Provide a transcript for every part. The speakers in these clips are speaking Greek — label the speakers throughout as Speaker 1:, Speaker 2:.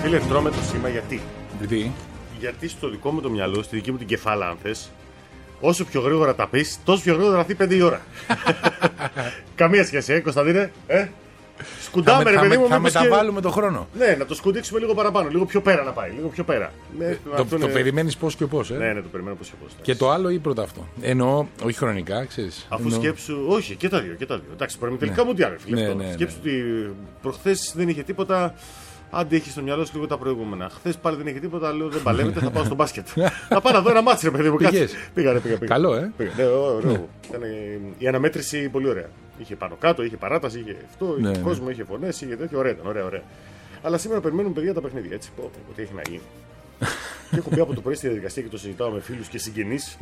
Speaker 1: Φίλε, τρώμε το σήμα γιατί.
Speaker 2: Γιατί
Speaker 1: στο δικό μου το μυαλό, στη δική μου την κεφάλα, αν θες, όσο πιο γρήγορα τα πεις, τόσο πιο γρήγορα θα έρθει 5 η ώρα. Καμία σχέση, Κωνσταντίνε. Σκουντάμε, ρε παιδί μου.
Speaker 2: Θα μεταβάλουμε το χρόνο.
Speaker 1: Ναι, να το σκουντίξουμε λίγο παραπάνω, λίγο πιο πέρα να πάει. Λίγο πιο πέρα.
Speaker 2: Το περιμένεις πώς και πώς.
Speaker 1: Ναι, το περιμένω πώς και πώς.
Speaker 2: Και το άλλο ή πρώτα αυτό. Εννοώ, όχι χρονικά, ξέρεις.
Speaker 1: Αφού σκέψου. Όχι, και τα δύο. Εντάξει, προημιτελικά μου τι άλλο, φίλε. Σκέψου ότι προχθές δεν είχε τίποτα. Άντε, έχει στο μυαλό σου λίγο τα προηγούμενα. Χθες πάλι δεν είχε τίποτα, λέω δεν παλεύεται, θα πάω στο μπάσκετ. Θα πάω να δω ένα μάτσο, ρε παιδί μου. Πήγα.
Speaker 2: Καλό,
Speaker 1: ωραίο. Ήταν η αναμέτρηση πολύ ωραία. Είχε πάνω κάτω, είχε παράταση, είχε αυτό, είχε κόσμο, είχε φωνές, είχε τέτοιο. Ωραία. Αλλά σήμερα περιμένουν παιδιά τα παιχνίδια. Έτσι, ότι έχει να γίνει. Και έχω πει από το πρωί στη διαδικασία και το συζητάω με φίλους και συγγενείς.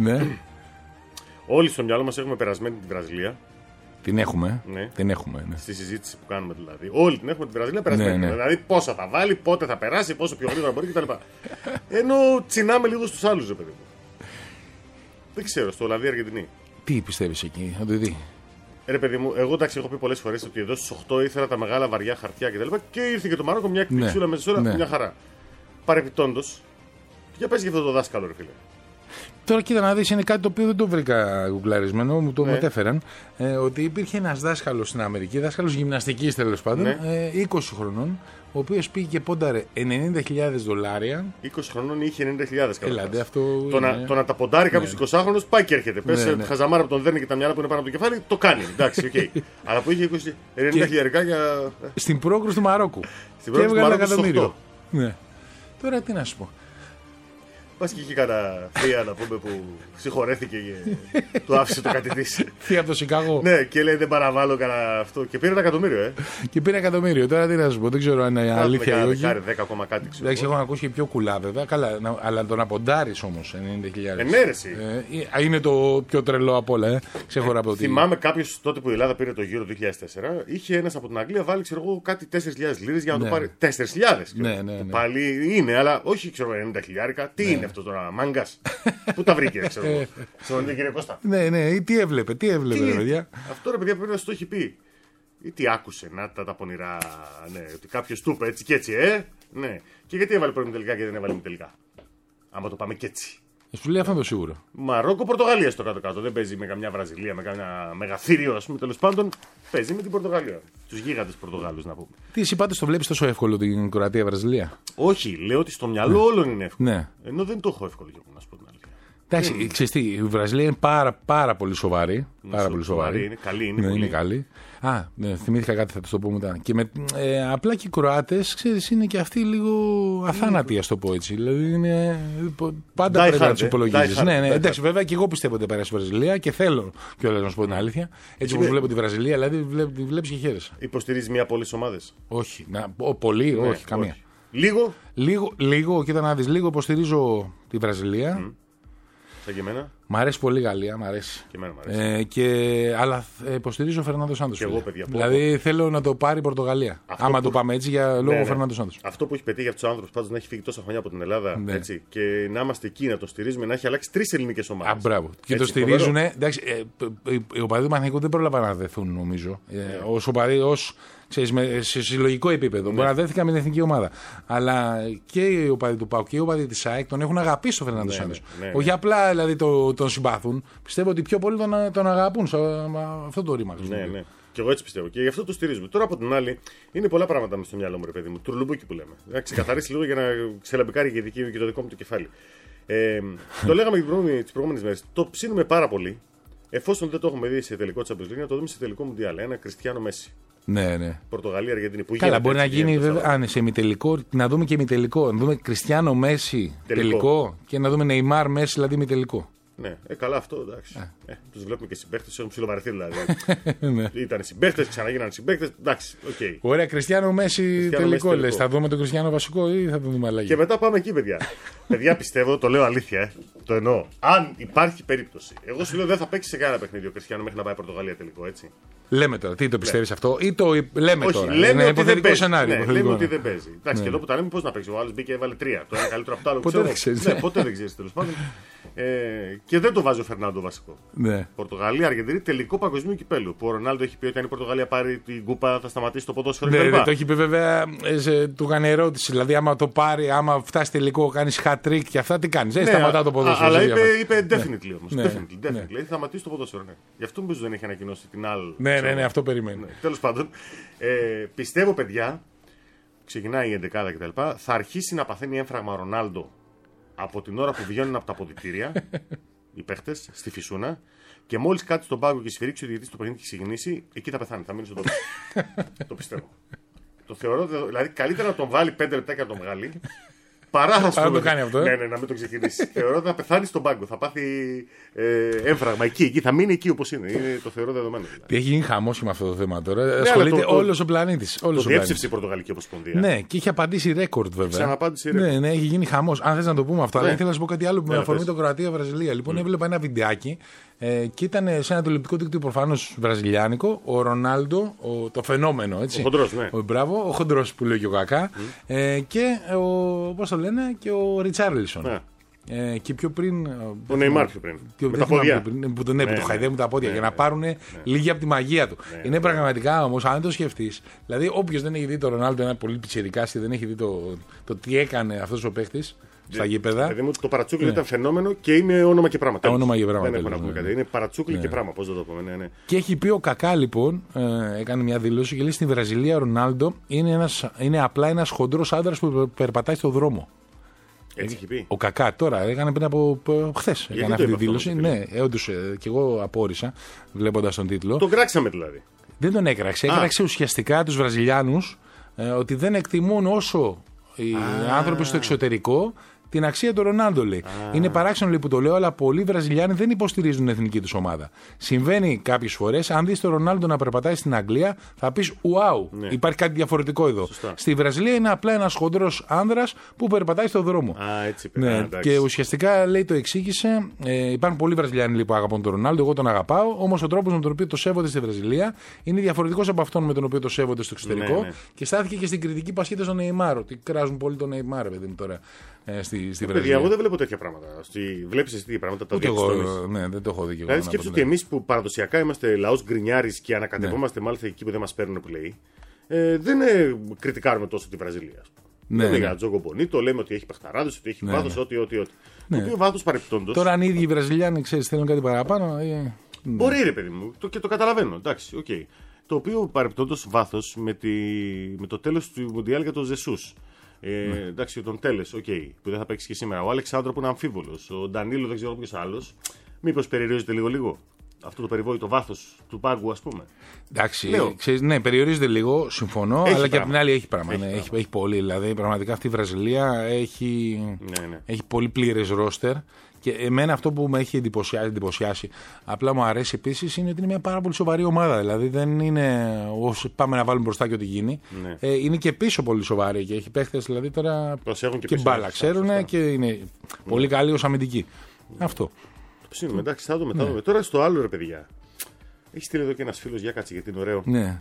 Speaker 1: Όλοι στο μυαλό μας έχουμε περασμένη τη Βραζιλία.
Speaker 2: Την έχουμε.
Speaker 1: Ναι. Στη συζήτηση που κάνουμε δηλαδή. Όλοι την έχουμε τη Βραζιλία περασμένη. Ναι. Δηλαδή πόσα θα βάλει, πότε θα περάσει, πόσο πιο γρήγορα μπορεί κτλ. Ενώ τσινάμε λίγο στους άλλους, ρε παιδί μου. Δεν ξέρω, στο Ολλανδία-Αργεντινή.
Speaker 2: Τι πιστεύεις εκεί, να το δει.
Speaker 1: Ρε παιδί μου, εγώ εντάξει, έχω πει πολλές φορές ότι εδώ στις 8 ήθελα τα μεγάλα βαριά χαρτιά κτλ. Και ήρθε και το Μαρόκο μια εκπληξούλα μέσα σε όλα, μια χαρά. Παρεπιπτόντως, για πες για αυτό το δάσκαλο, ρε φίλε.
Speaker 2: Τώρα κοίτα να δεις, είναι κάτι το οποίο δεν το βρήκα γουγκλαρισμένο, μου το μετέφεραν. Ότι υπήρχε ένας δάσκαλος στην Αμερική, δάσκαλος γυμναστικής τέλος πάντων, 20 χρονών, ο οποίος πήγε και πόνταρε $90,000.
Speaker 1: 20 χρονών είχε $90,000.
Speaker 2: Ελάτε, αυτό
Speaker 1: το να τα ποντάρει κάποιος 20χρονος πάει και έρχεται. Πες χαζαμάρα που τον δέρνει και τα μυαλά που είναι πάνω από το κεφάλι, το κάνει. Εντάξει, okay. Αλλά που είχε $90,000 για.
Speaker 2: Στην πρόκρουση του Μαρόκου.
Speaker 1: Στην πρόκρουση του Μαρόκου.
Speaker 2: Ναι. Τώρα τι να σου πω.
Speaker 1: Πας και είχε κανένα θεία να πούμε που συγχωρέθηκε και του άφησε το κάτι της.
Speaker 2: Θεία από το Σικάγο.
Speaker 1: Ναι, και λέει δεν παραβάλλω κανένα αυτό. Και πήρε $1 εκατομμύριο,
Speaker 2: Και πήρε $1 εκατομμύριο. Τώρα τι να σου πω, δεν ξέρω αν είναι αλήθεια ή όχι.
Speaker 1: 10 κάτι ξέρω.
Speaker 2: Εντάξει, έχω ακούσει και πιο κουλά βέβαια. Καλά, αλλά το να ποντάρεις όμως $90,000.
Speaker 1: Ενέρεση.
Speaker 2: Είναι το πιο τρελό απ' όλα. Ξεχωρά από ότι.
Speaker 1: Θυμάμαι κάποιος τότε που η Ελλάδα πήρε το Euro 2004, είχε ένας από την Αγγλία βάλει ξέρω εγώ κάτι 4.000 λίρες για να το πάρει. 4.000.
Speaker 2: Ναι.
Speaker 1: Πάλι είναι, αλλά όχι ξέρω $90,000. Τι είναι αυτό τώρα, μάγκας. Πού τα βρήκε, ξέρω εγώ. Στον κύριε Κώστα.
Speaker 2: Ναι, τι έβλεπε, ρε παιδιά.
Speaker 1: Αυτό ρε παιδιά πρέπει να σου το έχει πει. Ή τι άκουσε, να τα πονηρά. Ναι, ότι κάποιος του είπε έτσι και έτσι, ναι. Και γιατί έβαλε προημιτελικά και δεν έβαλε τελικά. Άμα το πάμε και έτσι.
Speaker 2: Σου λέει αυτό το σίγουρο.
Speaker 1: Μαρόκο, Πορτογαλία στο κάτω-κάτω. Δεν παίζει με καμιά Βραζιλία, με καμιά μεγαθύριο, ας πούμε. Τέλος πάντων, παίζει με την Πορτογαλία. Τους γίγαντες Πορτογάλους, να πούμε.
Speaker 2: Τι εσύ πάντως το βλέπεις τόσο εύκολο την Κροατία-Βραζιλία.
Speaker 1: Όχι, λέω ότι στο μυαλό όλων είναι εύκολο.
Speaker 2: Ναι.
Speaker 1: Ενώ δεν το έχω εύκολο, να σου πω την αλήθεια.
Speaker 2: Εντάξει, ξέρεις τι, η Βραζιλία είναι πάρα πολύ σοβαρή. Πάρα πολύ σοβαρή.
Speaker 1: Είναι καλή.
Speaker 2: Είναι καλή. Θυμήθηκα κάτι, θα το πω μετά. Και απλά και οι Κροάτες, ξέρεις, είναι και αυτοί λίγο αθάνατοι, ας το πω έτσι. Δηλαδή είναι, πάντα πρέπει να τους υπολογίζεις. Ναι, εντάξει, βέβαια και εγώ πιστεύω ότι πέρασε η Βραζιλία και θέλω κιόλας να σου πω την αλήθεια. Έτσι όπως βλέπω τη Βραζιλία, δηλαδή τη βλέπεις και χαίρεσαι.
Speaker 1: Υποστηρίζεις μία από όλες τις ομάδες?
Speaker 2: Όχι. Πολύ, όχι, καμία.
Speaker 1: Λίγο,
Speaker 2: κοίτα να δεις, λίγο υποστηρίζω τη Βραζιλία.
Speaker 1: Σαν και εμένα.
Speaker 2: Μ' αρέσει πολύ η Γαλλία, μ' αρέσει.
Speaker 1: Και εμένα μ' αρέσει.
Speaker 2: Αλλά υποστηρίζω ο Φερνάντο Σάντος.
Speaker 1: Και εγώ, παιδιά.
Speaker 2: Δηλαδή θέλω να το πάρει η Πορτογαλία. Άμα το πάμε έτσι για λόγω Φερνάντο Σάντος.
Speaker 1: Αυτό που έχει πετύχει για τους άνθρωπους πάντως να έχει φύγει τόσα χρόνια από την Ελλάδα έτσι, και να είμαστε εκεί να το στηρίζουμε, να έχει αλλάξει 3 ελληνικές ομάδες.
Speaker 2: Μπράβο. Και το στηρίζουν. Εντάξει, οι οπαδοί του Παναθηναϊκού δεν πρόλαβαν να δεθούν νομίζω. Ως οπαδοί, σε συλλογικό επίπεδο. Μπορεί να δέθηκαν με την εθνική ομάδα. Αλλά και οι οπαδοί του ΠΑΟΚ και οι οπαδοί της ΑΕΚ τον έχουν αγαπήσει τον Φερνάντο Σάντος. Όχι απλά δηλαδή τον συμπάθουν. Πιστεύω ότι πιο πολύ τον αγαπούν. Αυτό το ρήμα.
Speaker 1: Ναι. Και εγώ έτσι πιστεύω. Και γι' αυτό το στηρίζουμε. Τώρα από την άλλη είναι πολλά πράγματα μες στο μυαλό μου, ρε παιδί μου. Τουρλουμπούκι που λέμε. Να ξεκαθαρίσει λίγο για να ξελαμπικάρει και το δικό μου το κεφάλι. Το λέγαμε τις προηγούμενες μέρες. Το ψήνουμε πάρα πολύ. Εφόσον δεν το έχουμε δει σε τελικό Champions League, να το δούμε σε τελικό Μουντιάλ. Ένα Κριστιάνο Μέση.
Speaker 2: Ναι.
Speaker 1: Πορτογαλία, Αργεντινή.
Speaker 2: Καλά, μπορεί να γίνει βέβαια. Αν είναι σε ημιτελικό, να δούμε και ημιτελικό. Να δούμε Κριστιάνο Μέση τελικό και να δούμε Νεϊμάρ Μέση, δηλαδή ημιτελικό.
Speaker 1: Ναι, καλά αυτό, εντάξει. Τους βλέπουμε και συμπαίχτες, έχουν ψιλοβαρεθεί δηλαδή. Ήταν συμπαίχτες, ξαναγίνανε συμπαίχτες, εντάξει, οκ.
Speaker 2: Ωραία, Κριστιάνο Μέση τελικό λες. Θα δούμε τον Κριστιάνο βασικό ή θα τον δούμε αλλαγή?
Speaker 1: Και μετά πάμε εκεί, παιδιά. Παιδιά, πιστεύω, το λέω αλήθεια, το εννοώ. Αν υπάρχει περίπτωση, εγώ σου λέω δεν θα παίξει σε κανένα παιχνίδι ο Κριστιάνο μέχρι να πάει Πορτογαλία τελικό, έτσι.
Speaker 2: Λέμε τώρα, τι το πιστεύεις αυτό, ή το λέμε τώρα?
Speaker 1: Όχι, λέμε ότι δεν παίζει.
Speaker 2: Σενάριο,
Speaker 1: λέμε ότι δεν παίζει. Εντάξει, και εδώ που τα λέμε, πώς να παίξει. Ο άλλος μπήκε και έβαλε 3. Το ένα καλύτερο από το άλλο.
Speaker 2: Ποτέ δεν ξέρεις.
Speaker 1: Ναι, ποτέ δεν ξέρεις τέλος πάντων. Και δεν το βάζει ο Φερνάντο βασικό. Ναι. Πορτογαλία, Αργεντινή, τελικό παγκοσμίου κυπέλου. Που ο Ρονάλντο έχει πει ότι αν η Πορτογαλία πάρει την κούπα θα σταματήσει το ποδόσφαιρο.
Speaker 2: Ναι, το έχει πει βέβαια. Του έκανε ερώτηση. Δηλαδή, άμα το πάρει, άμα φτάσει τελικό, κάνει hat-trick και αυτά, τι κάνει. Δεν σταματά το ποδόσφαιρο.
Speaker 1: Αλλά είπε definitely όμως. Definitely. Δηλαδή θα σταματήσει το ποδόσφαιρο. Ναι. Γι' αυτό νομίζω δεν έχει ανακοινώσει την άλλη.
Speaker 2: Ναι, αυτό περιμένει.
Speaker 1: Ναι. Τέλος πάντων, πιστεύω, παιδιά, ξεκινάει η 11η κτλ. Θα αρχίσει να παθαίνει έμφραγμα ο Ρονάλντο από την ώρα που βγαίνουν από τα αποδυτήρια οι παίχτες στη Φυσούνα και μόλις κάτσει στον πάγκο και σφυρίξει ο διαιτητής το παιχνίδι και ξεκινήσει, εκεί θα πεθάνει. Θα μείνει στον τόπο. Το πιστεύω. Το θεωρώ, δηλαδή καλύτερα να τον βάλει 5 λεπτά και να τον βγάλει. Παρά να
Speaker 2: το κάνει αυτό.
Speaker 1: Ναι, να μην το ξεκινήσει. Θεωρώ ότι θα πεθάνει στον πάγκο. Θα πάθει έμφραγμα εκεί. Θα μείνει εκεί όπως είναι. Το θεωρώ δεδομένο.
Speaker 2: Τι έχει γίνει χαμός με αυτό το θέμα τώρα. Ασχολείται όλος ο πλανήτης.
Speaker 1: Το διέψευσε η Πορτογαλική Ομοσπονδία.
Speaker 2: Ναι, και έχει απαντήσει ρέκορντ βέβαια.
Speaker 1: Ξαναπάντησε ρέκορντ.
Speaker 2: Ναι, έχει γίνει χαμός. Αν θες να το πούμε αυτό, αλλά ήθελα να σου πω κάτι άλλο που με αφορμή το Κροατία-Βραζιλία. Λοιπόν, έβλεπα ένα βιντεάκι και ήταν σε ένα τηλεοπτικό δίκτυο προφανώς βραζιλιάνικο. Ο Ρονάλντο, το φαινόμενο έτσι.
Speaker 1: Ο χοντρός, ναι.
Speaker 2: Μπράβο, ο χοντρός που λέει και ο Κακά. Και πώς το λένε, και ο Ριτσάρλισον. Και πιο πριν.
Speaker 1: Ο Νεϊμάρ πιο πριν. Με τα πόδια.
Speaker 2: Που το χαϊδεύουν τα πόδια για να πάρουν λίγη από τη μαγεία του. Είναι πραγματικά όμως, αν δεν το σκεφτείς, δηλαδή όποιος δεν έχει δει το Ρονάλντο, ένα πολύ πιτσιρικάς και δεν έχει δει το τι έκανε αυτός ο παίχτης στα γήπεδα.
Speaker 1: Το παρατσούκλι ήταν φαινόμενο και είναι όνομα και πράγμα.
Speaker 2: Όνομα και πράγμα.
Speaker 1: Είναι παρατσούκλι και πράγμα, πώς θα το πούμε. Ναι.
Speaker 2: Και έχει πει ο Κακά λοιπόν, έκανε μια δήλωση και λέει στην Βραζιλία ο Ρονάλντο είναι απλά ένας χοντρός άντρας που περπατάει στον δρόμο.
Speaker 1: Έτσι έχει πει.
Speaker 2: Ο Κακά τώρα έκανε πριν από χθες. Έκανε αυτή τη δήλωση. Ναι, όντως και εγώ απόρρισα βλέποντας τον τίτλο.
Speaker 1: Τον κράξαμε δηλαδή.
Speaker 2: Δεν τον έκραξε. Έκραξε ουσιαστικά τους Βραζιλιάνους ότι δεν εκτιμούν όσο οι άνθρωποι στο εξωτερικό την αξία του Ρονάλντο, λέει. Είναι παράξενο λέει, που το λέω, αλλά πολλοί Βραζιλιάνοι δεν υποστηρίζουν την εθνική του ομάδα. Συμβαίνει κάποιες φορές, αν δεις τον Ρονάλντο να περπατάει στην Αγγλία, θα πεις wow, υπάρχει κάτι διαφορετικό εδώ.
Speaker 1: Σωστά.
Speaker 2: Στη Βραζιλία είναι απλά ένας χοντρός άνδρας που περπατάει στον δρόμο.
Speaker 1: Έτσι,
Speaker 2: και ουσιαστικά λέει το εξήγησε. Υπάρχουν πολλοί Βραζιλιάνοι λέει, που αγαπούν τον Ρονάλντο, εγώ τον αγαπάω. Όμως ο τρόπος με τον οποίο το σέβονται στη Βραζιλία είναι διαφορετικός από αυτόν με τον οποίο το σέβονται στο εξωτερικό. Και στάθηκε και στην κριτική πασχέτα στον Νεϊμάρ. Ότι κράζουν πολύ τον Νεϊμάρ, παιδί μου τώρα. Στη Βραζιλία.
Speaker 1: Εγώ δεν βλέπω τέτοια πράγματα. Βλέπεις εσύ τέτοια πράγματα, τα διαπιστώνεις.
Speaker 2: Ναι, δεν το έχω δει και εγώ.
Speaker 1: Δηλαδή σκέψου ότι εμείς που παραδοσιακά είμαστε λαός γκρινιάρης και ανακατευόμαστε μάλιστα εκεί που δεν μας παίρνουν που λέει, δεν κριτικάρουμε τόσο τη Βραζιλία.
Speaker 2: Ναι,
Speaker 1: λέμε για Τζόκο Μπονίτο, λέμε ότι έχει παιχταράδες, ότι έχει βάθος, ό,τι. Το οποίο βάθος παρεπτόντος.
Speaker 2: Τώρα αν οι ίδιοι οι Βραζιλιάνοι ξέρεις θέλουν κάτι παραπάνω.
Speaker 1: Μπορεί ρε παιδί μου, και το καταλαβαίνω. Εντάξει, οκ. Το οποίο παρεπτόντος βάθος με το τέλος του Μουντιάλ για τον Ζεσούς. Εντάξει, τον Τέλες, που δεν θα παίξει και σήμερα. Ο Αλεξάνδρο που είναι αμφίβολος. Ο Ντανίλο δεν ξέρω ποιος άλλος. Μήπως περιορίζεται λίγο αυτό το περιβόητο βάθος του πάγκου, ας πούμε.
Speaker 2: Εντάξει, ξέρεις, ναι, περιορίζεται λίγο, συμφωνώ, αλλά και απ' την άλλη έχει πράγμα. Έχει πολύ. Δηλαδή, πραγματικά αυτή η Βραζιλία έχει πολύ πλήρες ρόστερ. Και εμένα αυτό που με έχει εντυπωσιάσει, απλά μου αρέσει επίσης, είναι ότι είναι μια πάρα πολύ σοβαρή ομάδα. Δηλαδή δεν είναι όσο πάμε να βάλουμε μπροστά και ό,τι γίνει. Είναι και πίσω πολύ σοβαρή και έχει παίχτες δηλαδή τώρα και μπάλα ξέρουν και είναι πολύ καλοί ως αμυντικοί. Αυτό.
Speaker 1: Ψήνουμε, εντάξει, θα δούμε. Τώρα στο άλλο ρε παιδιά. Έχει στείλει εδώ και ένας φίλος, για κάτσε γιατί είναι ωραίο.
Speaker 2: Ναι.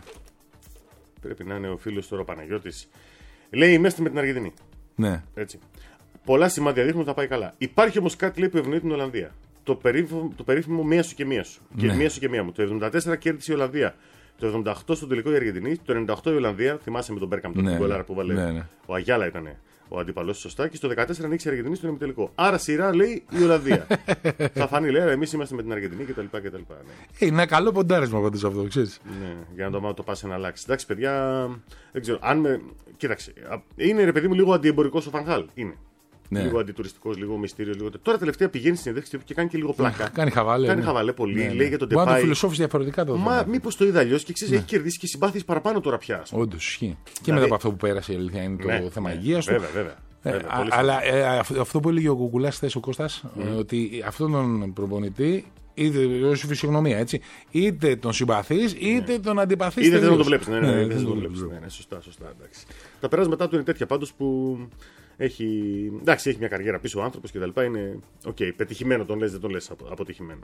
Speaker 1: Πρέπει να είναι ο φίλος τώρα ο Παναγιώτης. Λέει είμαστε με την Αργεντινή.
Speaker 2: Ναι.
Speaker 1: Έτσι. Πολλά σημάδια δείχνουν ότι θα πάει καλά. Υπάρχει όμως κάτι λέει, που ευνοεί την Ολλανδία. Το περίφημο μία σου και μία σου. Και μία σου και μία μου. Το 74 κέρδισε η Ολλανδία. Το 78 στον τελικό η Αργεντινή. Το 98 η Ολλανδία. Θυμάσαι με τον Μπέρκαμ τον γκολάρα που βάλε. Ο Αγιάλα ήταν ο αντίπαλος, σωστά. Και στο 14 νίκησε η Αργεντινή στον ημιτελικό. Άρα σειρά λέει η Ολλανδία. Θα φανεί λέει, εμείς είμαστε με την Αργεντινή κτλ.
Speaker 2: Είναι ένα καλό ποντάρισμα πάντως αυτό, ξέρεις.
Speaker 1: Ναι, για να το πας να αλλάξει. Εντάξει, παιδιά, δεν ξέρω. Κοίταξε. Είναι ρε παιδί μου λίγο αντιεμπορικός ο Φανχάλ. Είναι. Ναι. Λίγο αντιτουριστικός, λίγο μυστήριος. Λίγο... Τώρα τελευταία πηγαίνει στην συνέντευξη και κάνει και λίγο πλάκα.
Speaker 2: Κάνει χαβαλέ
Speaker 1: πολύ. Ναι. Λέει για τον Ντεπάι.
Speaker 2: Μπορεί να το φιλοσόφισε διαφορετικά το
Speaker 1: Μα μήπως το είδα αλλιώς και ξέρεις, έχει κερδίσει και συμπάθειες παραπάνω τώρα πια.
Speaker 2: Όντως ισχύει. Και μετά από αυτό που πέρασε η αλήθεια είναι το θέμα υγείας του.
Speaker 1: Βέβαια.
Speaker 2: Αλλά αυτό που έλεγε ο Κουκουλάς χθες ο Κώστας, ότι αυτόν τον προπονητή. Είτε ως φυσιογνωμία, έτσι. Είτε τον συμπαθείς, είτε τον αντιπαθείς.
Speaker 1: Είτε δεν τον βλέπεις. Ναι, σωστά. Εντάξει. Τα περάσματά του είναι τέτοια πάντως που έχει μια καριέρα πίσω ο άνθρωπος και τα λοιπά. Είναι πετυχημένο τον λες, δεν τον λες αποτυχημένο.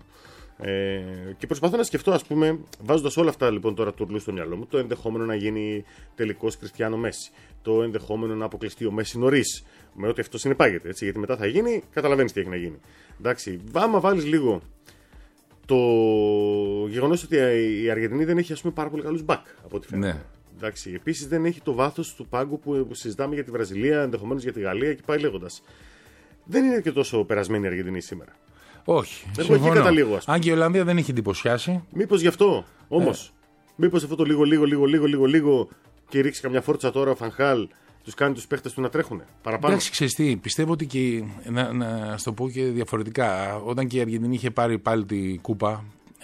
Speaker 1: Και προσπαθώ να σκεφτώ, ας πούμε, βάζοντας όλα αυτά λοιπόν τώρα τουρλού στο μυαλό μου, το ενδεχόμενο να γίνει τελικός Κριστιάνο Μέση. Το ενδεχόμενο να αποκλειστεί ο Μέση νωρίς. Με ό,τι αυτό συνεπάγεται. Έτσι, γιατί μετά θα γίνει, καταλαβαίνεις τι έχει να γίνει. Εντάξει, άμα βάλεις λίγο το γεγονός ότι η Αργεντινή δεν έχει, ας πούμε, πάρα πολύ καλούς back από ό,τι φαίνεται. Ναι. Εντάξει, επίσης δεν έχει το βάθος του πάγκου που συζητάμε για τη Βραζιλία, ενδεχομένως για τη Γαλλία και πάει λέγοντας. Δεν είναι και τόσο περασμένη η Αργεντινή σήμερα.
Speaker 2: Όχι.
Speaker 1: Εγώ εκεί καταλήγω, ας πούμε.
Speaker 2: Αν και η Ολλανδία δεν έχει εντυπωσιάσει.
Speaker 1: Μήπως γι' αυτό όμως. Μήπως αυτό το λίγο και ρίξει καμιά φόρτσα τώρα ο Φανχάλ, τους κάνει τους παίχτες του να τρέχουν παραπάνω.
Speaker 2: Εντάξει, ξέρεις τι, πιστεύω ότι και. Να στο πω και διαφορετικά. Όταν και η Αργεντινή είχε πάρει πάλι τη κούπα.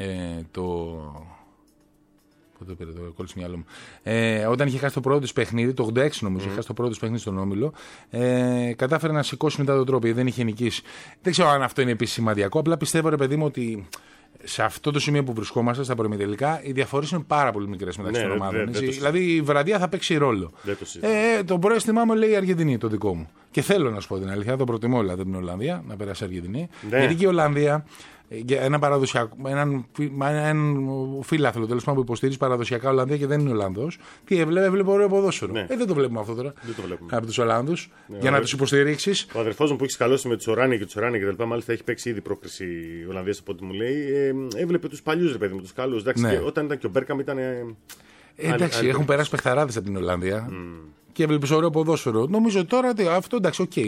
Speaker 2: Πότε πήρε το κόλλησε μυαλό μου. Όταν είχε χάσει το πρώτο της παιχνίδι, το 86 νομίζω, είχε χάσει το πρώτο της παιχνίδι στον Όμιλο, κατάφερε να σηκώσει μετά τον τρόπο, δεν είχε νικήσει. Δεν ξέρω αν αυτό είναι επίσης σημαντικό. Απλά πιστεύω, ρε παιδί μου, ότι σε αυτό το σημείο που βρισκόμαστε, στα προημιτελικά, οι διαφορές είναι πάρα πολύ μικρές μεταξύ των ομάδων. Δηλαδή η βραδιά θα παίξει ρόλο. Το πρόστιμά μου λέει η Αργεντινή, το δικό μου. Και θέλω να σου πω την αλήθεια, το προτιμώ δηλαδή την Ολλανδία, να περάσει η Αργεντινή. Γιατί και η Ολλανδία. Για έναν φίλαθλο τέλος πάντων που υποστηρίζει παραδοσιακά Ολλανδία και δεν είναι Ολλανδός. Τι έβλεπε ωραίο ποδόσφαιρο. Δεν το βλέπουμε αυτό τώρα.
Speaker 1: Δεν το βλέπουμε.
Speaker 2: Από τους Ολλανδούς. Για να τους υποστηρίξεις.
Speaker 1: Ο αδερφός μου που έχει σκαλώσει με τους Οράνια και τους Οράνια και τα λοιπά, μάλιστα έχει παίξει ήδη πρόκριση Ολλανδίας από ό,τι μου λέει. Έβλεπε τους παλιούς, ρε παιδί μου, τους καλούς. Και όταν ήταν και ο Μπέρκαμ ήταν.
Speaker 2: Εντάξει, έχουν περάσει παιχταράδες από την Ολλανδία. Και έβλεπε ωραίο ποδόσφαιρο. Νομίζω τώρα ότι αυτό εντάξει, οκ.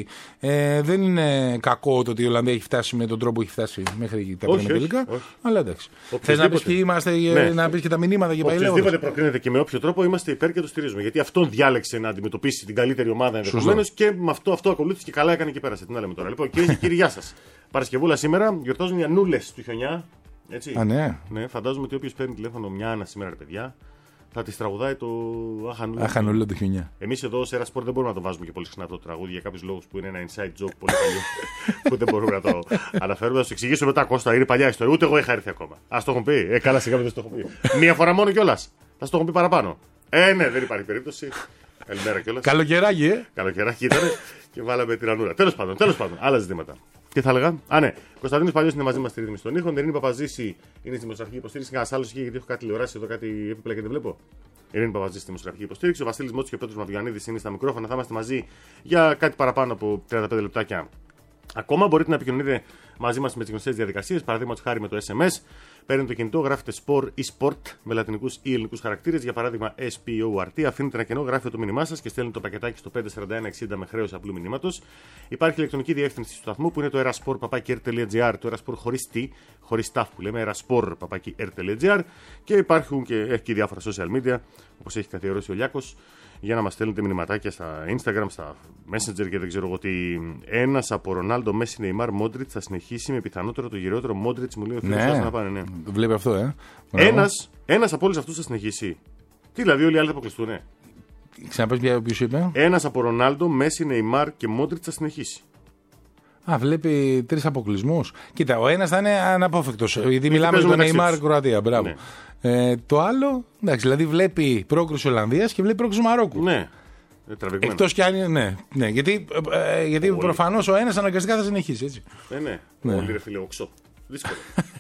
Speaker 2: Δεν είναι κακό το ότι η Ολλανδία έχει φτάσει με τον τρόπο που έχει φτάσει μέχρι τα προημιτελικά. Αλλά εντάξει. Θε να πει ποιοι είμαστε, να πει και τα μηνύματα και πάει.
Speaker 1: Οποιοδήποτε προκρίνεται και με όποιο τρόπο είμαστε υπέρ και το στηρίζουμε. Γιατί αυτόν διάλεξε να αντιμετωπίσει την καλύτερη ομάδα ενδεχομένως και με αυτό ακολούθησε και καλά έκανε και πέρασε. Τι να λέμε τώρα. Λοιπόν, κυρίες και κύριοι, γεια σας. Παρασκευούλα σήμερα γιορτάζουν οι Ανούλες του χιονιά. Έτσι.
Speaker 2: Α, ναι.
Speaker 1: Ναι, φαντάζομαι ότι όποιος παίρνει τηλέφωνο μια Άννα σήμερα, ρε παιδιά, θα τη τραγουδάει το
Speaker 2: Αχανούλα του χιονιά.
Speaker 1: Εμείς εδώ σε Ερασπορ δεν μπορούμε να το βάζουμε και πολύ συχνά το τραγούδι για κάποιους λόγους που είναι ένα inside joke πολύ παλιό που δεν μπορούμε να το αναφέρουμε. Θα σου εξηγήσω μετά, Κώστα. Είναι παλιά ιστορία. Ούτε εγώ είχα έρθει ακόμα. Ας το έχουν πει. Καλά, σιγά δεν το έχω πει. Μία φορά μόνο κιόλας. Θα σου το έχουν πει παραπάνω. Ναι, δεν υπάρχει περίπτωση. Καλημέρα κιόλας.
Speaker 2: Καλοκαιράκι,
Speaker 1: Καλοκαιράκι ήταν και βάλαμε την Ανούρα. Τέλος πάντων, άλλα ζητήματα. Τι θα έλεγα. Ναι, Κωνσταντίνος Παλιός είναι μαζί μας στη ρύθμιση των ήχων. Ειρήνη Παπαζήση είναι στη δημοσιογραφική υποστήριξη. Κανένα άλλο εκεί, γιατί έχω κάτι τηλεοράσει εδώ, κάτι έπιπλα και δεν βλέπω. Ειρήνη Παπαζήση στη δημοσιογραφική υποστήριξη. Ο Βασίλης Μότσος και ο Πέτρος Μαυγιαννίδης είναι στα μικρόφωνα. Θα είμαστε μαζί για κάτι παραπάνω από 35 λεπτάκια. Ακόμα μπορείτε να επικοινωνείτε μαζί μας με τις γνωστές διαδικασίες. Παραδείγματος χάρη με το SMS. Παίρνετε το κινητό, γράφετε Sport ή Sport με λατινικούς ή ελληνικούς χαρακτήρες. Για παράδειγμα SPORT. Αφήνετε ένα κενό, γράφετε το μήνυμά σας και στέλνετε το πακετάκι στο 54160 με χρέος απλού μηνύματος. Υπάρχει ηλεκτρονική διεύθυνση του σταθμού που είναι το erasport.gr. Το erasport χωρίς τι, χωρίς ταφ που λέμε, erasport.gr. Και υπάρχουν και διάφορα social media όπως έχει καθιερώσει ο Λιάκος, για να μας στέλνετε μηνυματάκια στα Instagram, στα Messenger και δεν ξέρω εγώ τι. Ένας από Ρονάλντο, Μέση, Νεϊμάρ, Μόντριτς θα συνεχίσει με πιθανότερο το γυρότερο Μόντριτς, μου λέει ο φίλος να πάνε. Ναι.
Speaker 2: Το βλέπει αυτό,
Speaker 1: Ένας από όλους αυτούς θα συνεχίσει. Τι δηλαδή, όλοι οι άλλοι θα αποκλειστούν,
Speaker 2: Ξαναπες ποιος είπε.
Speaker 1: Ένας από Ρονάλντο, Μέση, Νεϊμάρ και Μόντριτς θα συνεχίσει.
Speaker 2: Βλέπει 3 αποκλεισμούς. Κοίτα, ο ένας θα είναι αναπόφευκτος. Γιατί μιλάμε για τον Νεϊμάρ Κροατία. Μπράβο. Ναι. Το άλλο, εντάξει, δηλαδή βλέπει πρόκριση Ολλανδίας και βλέπει πρόκριση Μαρόκου.
Speaker 1: Ναι.
Speaker 2: Εκτός κι αν είναι. Ναι. Γιατί προφανώς ο ένας αναγκαστικά θα συνεχίσει. Έτσι.
Speaker 1: Ναι. Όλοι ρε φίλε, οξώ. Δύσκολο.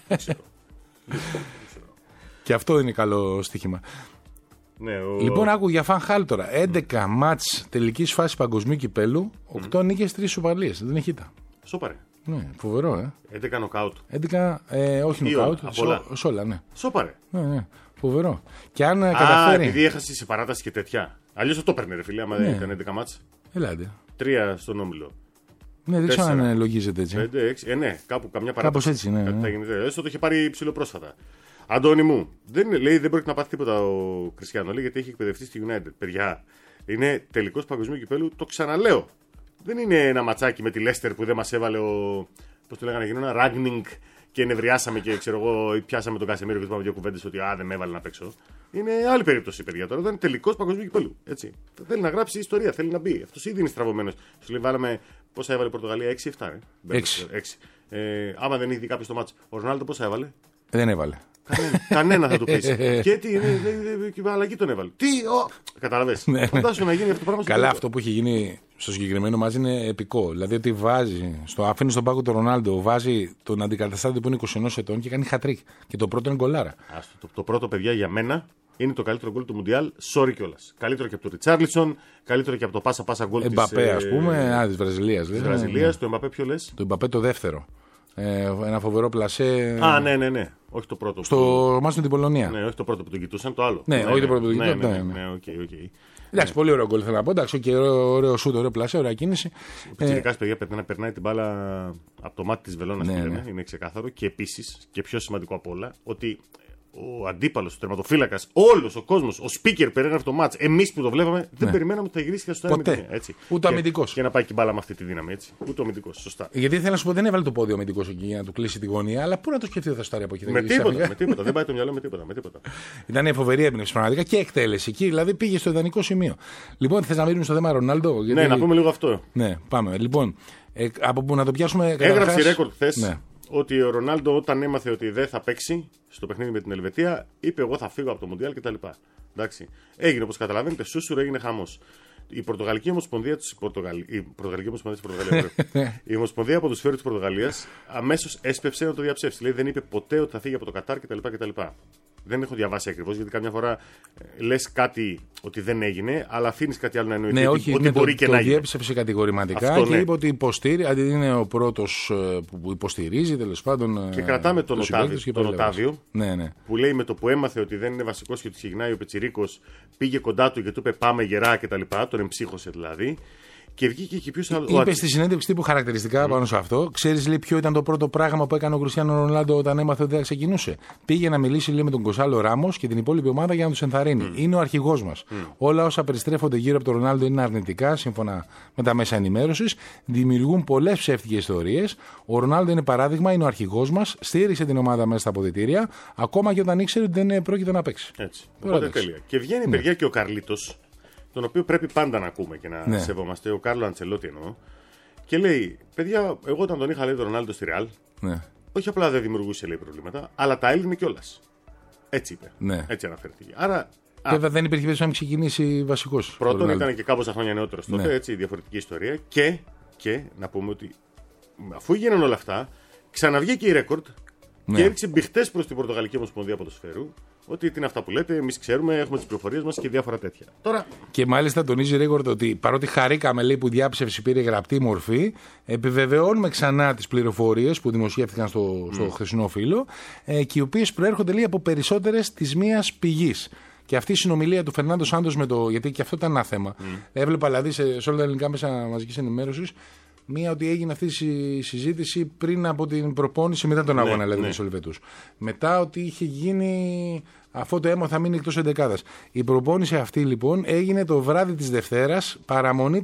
Speaker 2: Και αυτό είναι καλό στοίχημα.
Speaker 1: Ναι,
Speaker 2: Λοιπόν, άκου για Φανχάλ τώρα. 11 μάτς τελικής φάσης παγκοσμίου κυπέλου, 8 νίκες, 3 ισοπαλίες. Δεν έχει ήττα.
Speaker 1: Σόπαρε.
Speaker 2: Ναι, φοβερό,
Speaker 1: 11 νοκάουτ.
Speaker 2: 11, όχι νοκάουτ, σόλα, ναι.
Speaker 1: Σόπαρε.
Speaker 2: Ναι, φοβερό. Και αν καταφέρει.
Speaker 1: Επειδή έχασε σε παράταση και τέτοια. Αλλιώς θα το έπαιρνε, ρε φίλε, άμα δεν ήταν 11 μάτς.
Speaker 2: Ελάτε.
Speaker 1: 3 στον Όμιλο.
Speaker 2: Ναι, δεν ξέρω αν λογίζεται έτσι.
Speaker 1: 5, 6, ναι, κάπου καμιά παράταση.
Speaker 2: Κάπως έτσι, ναι.
Speaker 1: Έστω το είχε πάρει ψηλό πρόσφατα. Αντώνη μου, δεν πρόκειται να πάθει τίποτα ο Κριστιανό, λέει, γιατί έχει εκπαιδευτεί στη United. Παιδιά, είναι τελικός παγκοσμίου κυπέλου, το ξαναλέω. Δεν είναι ένα ματσάκι με τη Λέστερ που δεν μας έβαλε πώς το λέγανε, ένα Ράγνινγκ και νευριάσαμε και ξέρω εγώ, πιάσαμε τον Κασεμίρο και του είπαμε δύο κουβέντες ότι δεν με έβαλε να παίξω. Είναι άλλη περίπτωση, παιδιά. Τώρα δεν είναι τελικός παγκοσμίου κυπέλου. Έτσι. Θέλει να γράψει ιστορία, θέλει να μπει. Αυτός ήδη είναι στραβωμένος. Σου λέει, βάλαμε πόσα έβαλε η Πορτογαλία, 6-7. 6. Άμα δεν είχε κάποιο το μάτσο. Ο Ρονάλντο πόσα έβαλε.
Speaker 2: Δεν έβαλε.
Speaker 1: Κανένα θα το πει. Και τι είναι, αλλαγή τον έβαλε. Τι, καταλαβες. Φαντάσου να γίνει αυτό το πράγμα.
Speaker 2: Καλά, αυτό που έχει γίνει στο συγκεκριμένο μάτς είναι επικό. Δηλαδή ότι αφήνει στον πάγκο τον Ρονάλντο, βάζει τον αντικαταστάτη που είναι 21 ετών και κάνει χατρίκ. Και το πρώτο είναι γκολάρα.
Speaker 1: Το πρώτο, παιδιά, για μένα είναι το καλύτερο γκολ του Μουντιάλ. Sorry κιόλας. Καλύτερο και από τον Ριτσάρλισον, καλύτερο και από το πάσα γκολ της
Speaker 2: Εμπαπέ, ας πούμε, της Βραζιλίας.
Speaker 1: Το Εμπαπέ ποιο λες?
Speaker 2: Το Εμπαπέ το δεύτερο. Ένα φοβερό πλασέ.
Speaker 1: Ναι. Όχι το πρώτο.
Speaker 2: Στο μάτι με την Πολωνία.
Speaker 1: Ναι, όχι το πρώτο που τον κοιτούσαν, το άλλο.
Speaker 2: Ναι, όχι το πρώτο που τον κοιτούσαν.
Speaker 1: Ναι, οκ.
Speaker 2: Εντάξει, πολύ ωραίο γκολ θέλω να πω. Εντάξει, και ωραίο σούτ, ωραίο πλασέ, ωραία κίνηση.
Speaker 1: Ο Πιτσιρικάς, παιδιά, περνάει την μπάλα από το μάτι της βελόνας, ναι. Είναι ξεκάθαρο. Και επίσης, και πιο σημαντικό απ' όλα, ότι ο αντίπαλος, ο τερματοφύλακας, όλος ο κόσμος, ο speaker περίγραφε το μάτς. Εμείς που το βλέπαμε, δεν περιμέναμε ότι θα γυρίσει και στο 1-0.
Speaker 2: Ούτε αμυντικός.
Speaker 1: Και να πάει και μπάλα με αυτή τη δύναμη. Έτσι. Ούτε αμυντικός. Σωστά.
Speaker 2: Γιατί θέλω να σου πω, δεν έβαλε το πόδι ο αμυντικός εκεί για να του κλείσει τη γωνία, αλλά πού να το σκεφτεί θα στάρει από εκεί.
Speaker 1: Με τίποτα. Δεν πάει το μυαλό με τίποτα.
Speaker 2: Ήταν φοβερή έμπνευση πραγματικά και εκτέλεση. Εκεί δηλαδή πήγε στο ιδανικό σημείο. Λοιπόν, θες να μείνουμε στο θέμα Ρονάλντο.
Speaker 1: Ναι, να πούμε λίγο αυτό.
Speaker 2: Ναι, πάμε. Λοιπόν, από πού να το πιάσουμε.
Speaker 1: Έγραψε ρέκορντ χθες. Ότι ο Ρονάλντο όταν έμαθε ότι δεν θα παίξει στο παιχνίδι με την Ελβετία, είπε εγώ θα φύγω από το Μουντιάλ κτλ. Εντάξει. Έγινε όπως καταλαβαίνετε, σούσουρο, έγινε χαμός. Η Πορτογαλική Ομοσπονδία της Πορτογαλίας, η Ομοσπονδία Ποδοσφαίρου της Πορτογαλίας αμέσως έσπευσε να το διαψεύσει. Δηλαδή δεν είπε ποτέ ότι θα φύγει από το Κατάρ κτλ. Δεν έχω διαβάσει ακριβώς, γιατί καμιά φορά λες κάτι ότι δεν έγινε, αλλά αφήνεις κάτι άλλο να εννοηθεί.
Speaker 2: Ναι, όχι,
Speaker 1: ότι μπορεί και να γίνει.
Speaker 2: Το διέψευσε κατηγορηματικά αυτό, και είπε ότι αντί είναι ο πρώτος που υποστηρίζει, τέλος πάντων.
Speaker 1: Και κρατάμε τον Οτάβιο,
Speaker 2: ναι.
Speaker 1: που λέει με το που έμαθε ότι δεν είναι βασικός και ότι ξεκινάει ο Πετσιρίκος, πήγε κοντά του και του είπε πάμε γερά κτλ. Τον εμψύχωσε δηλαδή. Και βγήκε και ποιος άλλο.
Speaker 2: Είπε στη συνέντευξη τύπου χαρακτηριστικά πάνω σε αυτό. Ξέρεις, λέει, ποιο ήταν το πρώτο πράγμα που έκανε ο Κριστιάνο Ρονάλντο όταν έμαθε ότι θα ξεκινούσε. Πήγε να μιλήσει, λέει, με τον Γκονσάλο Ράμος και την υπόλοιπη ομάδα για να τους ενθαρρύνει. Είναι ο αρχηγός μας. Όλα όσα περιστρέφονται γύρω από τον Ρονάλντο είναι αρνητικά, σύμφωνα με τα μέσα ενημέρωσης. Δημιουργούν πολλές ψεύτικες ιστορίες. Ο Ρονάλντο είναι παράδειγμα, είναι ο αρχηγός μας. Στήριξε την ομάδα μέσα στα αποδυτήρια, ακόμα και όταν ήξερε ότι δεν πρόκειται να παίξει.
Speaker 1: Έτσι. Οπότε τέλεια. Και βγαίνει παιδιά και ο Καρλίτος, τον οποίο πρέπει πάντα να ακούμε και να σεβόμαστε, ο Κάρλο Αντσελότη εννοώ, και λέει: παιδιά, εγώ όταν τον είχα, λέει, τον Ρονάλντο στη Ρεάλ, όχι απλά δεν δημιουργούσε, λέει, προβλήματα, αλλά τα έλυνε κιόλας. Έτσι είπε.
Speaker 2: Ναι.
Speaker 1: Έτσι αναφέρθηκε. Άρα.
Speaker 2: Βέβαια δεν υπήρχε περίπτωση να μην ξεκινήσει βασικός.
Speaker 1: Πρώτον, ήταν και κάμποσα χρόνια νεότερος τότε, έτσι, διαφορετική ιστορία. Και να πούμε ότι αφού έγιναν όλα αυτά, ξαναβγήκε η ρέκορντ και έριξε μπιχτές προς την Πορτογαλική Ομοσπονδία Ποδοσφαίρου. Ότι τι είναι αυτά που λέτε, εμείς ξέρουμε, έχουμε τις πληροφορίες μας και διάφορα τέτοια. Τώρα...
Speaker 2: Και μάλιστα τονίζει ρέκορντ ότι παρότι χαρήκαμε, λέει, που διάψευση πήρε γραπτή μορφή, επιβεβαιώνουμε ξανά τις πληροφορίες που δημοσιεύτηκαν στο χθεσινό φύλλο και οι οποίες προέρχονται, λέει, από περισσότερες της μίας πηγής. Και αυτή η συνομιλία του Φερνάντο Σάντος με το. Γιατί και αυτό ήταν ένα θέμα. Έβλεπα δηλαδή σε όλα τα ελληνικά μέσα μαζικής ενημέρωσης μία ότι έγινε αυτή η συζήτηση πριν από την προπόνηση, μετά τον αγώνα, δηλαδή, με τους Ελβετούς. Μετά ότι είχε γίνει, αφού το έμαθα, θα μείνει εκτός εντεκάδας. Η προπόνηση αυτή λοιπόν έγινε το βράδυ της Δευτέρας, παραμονή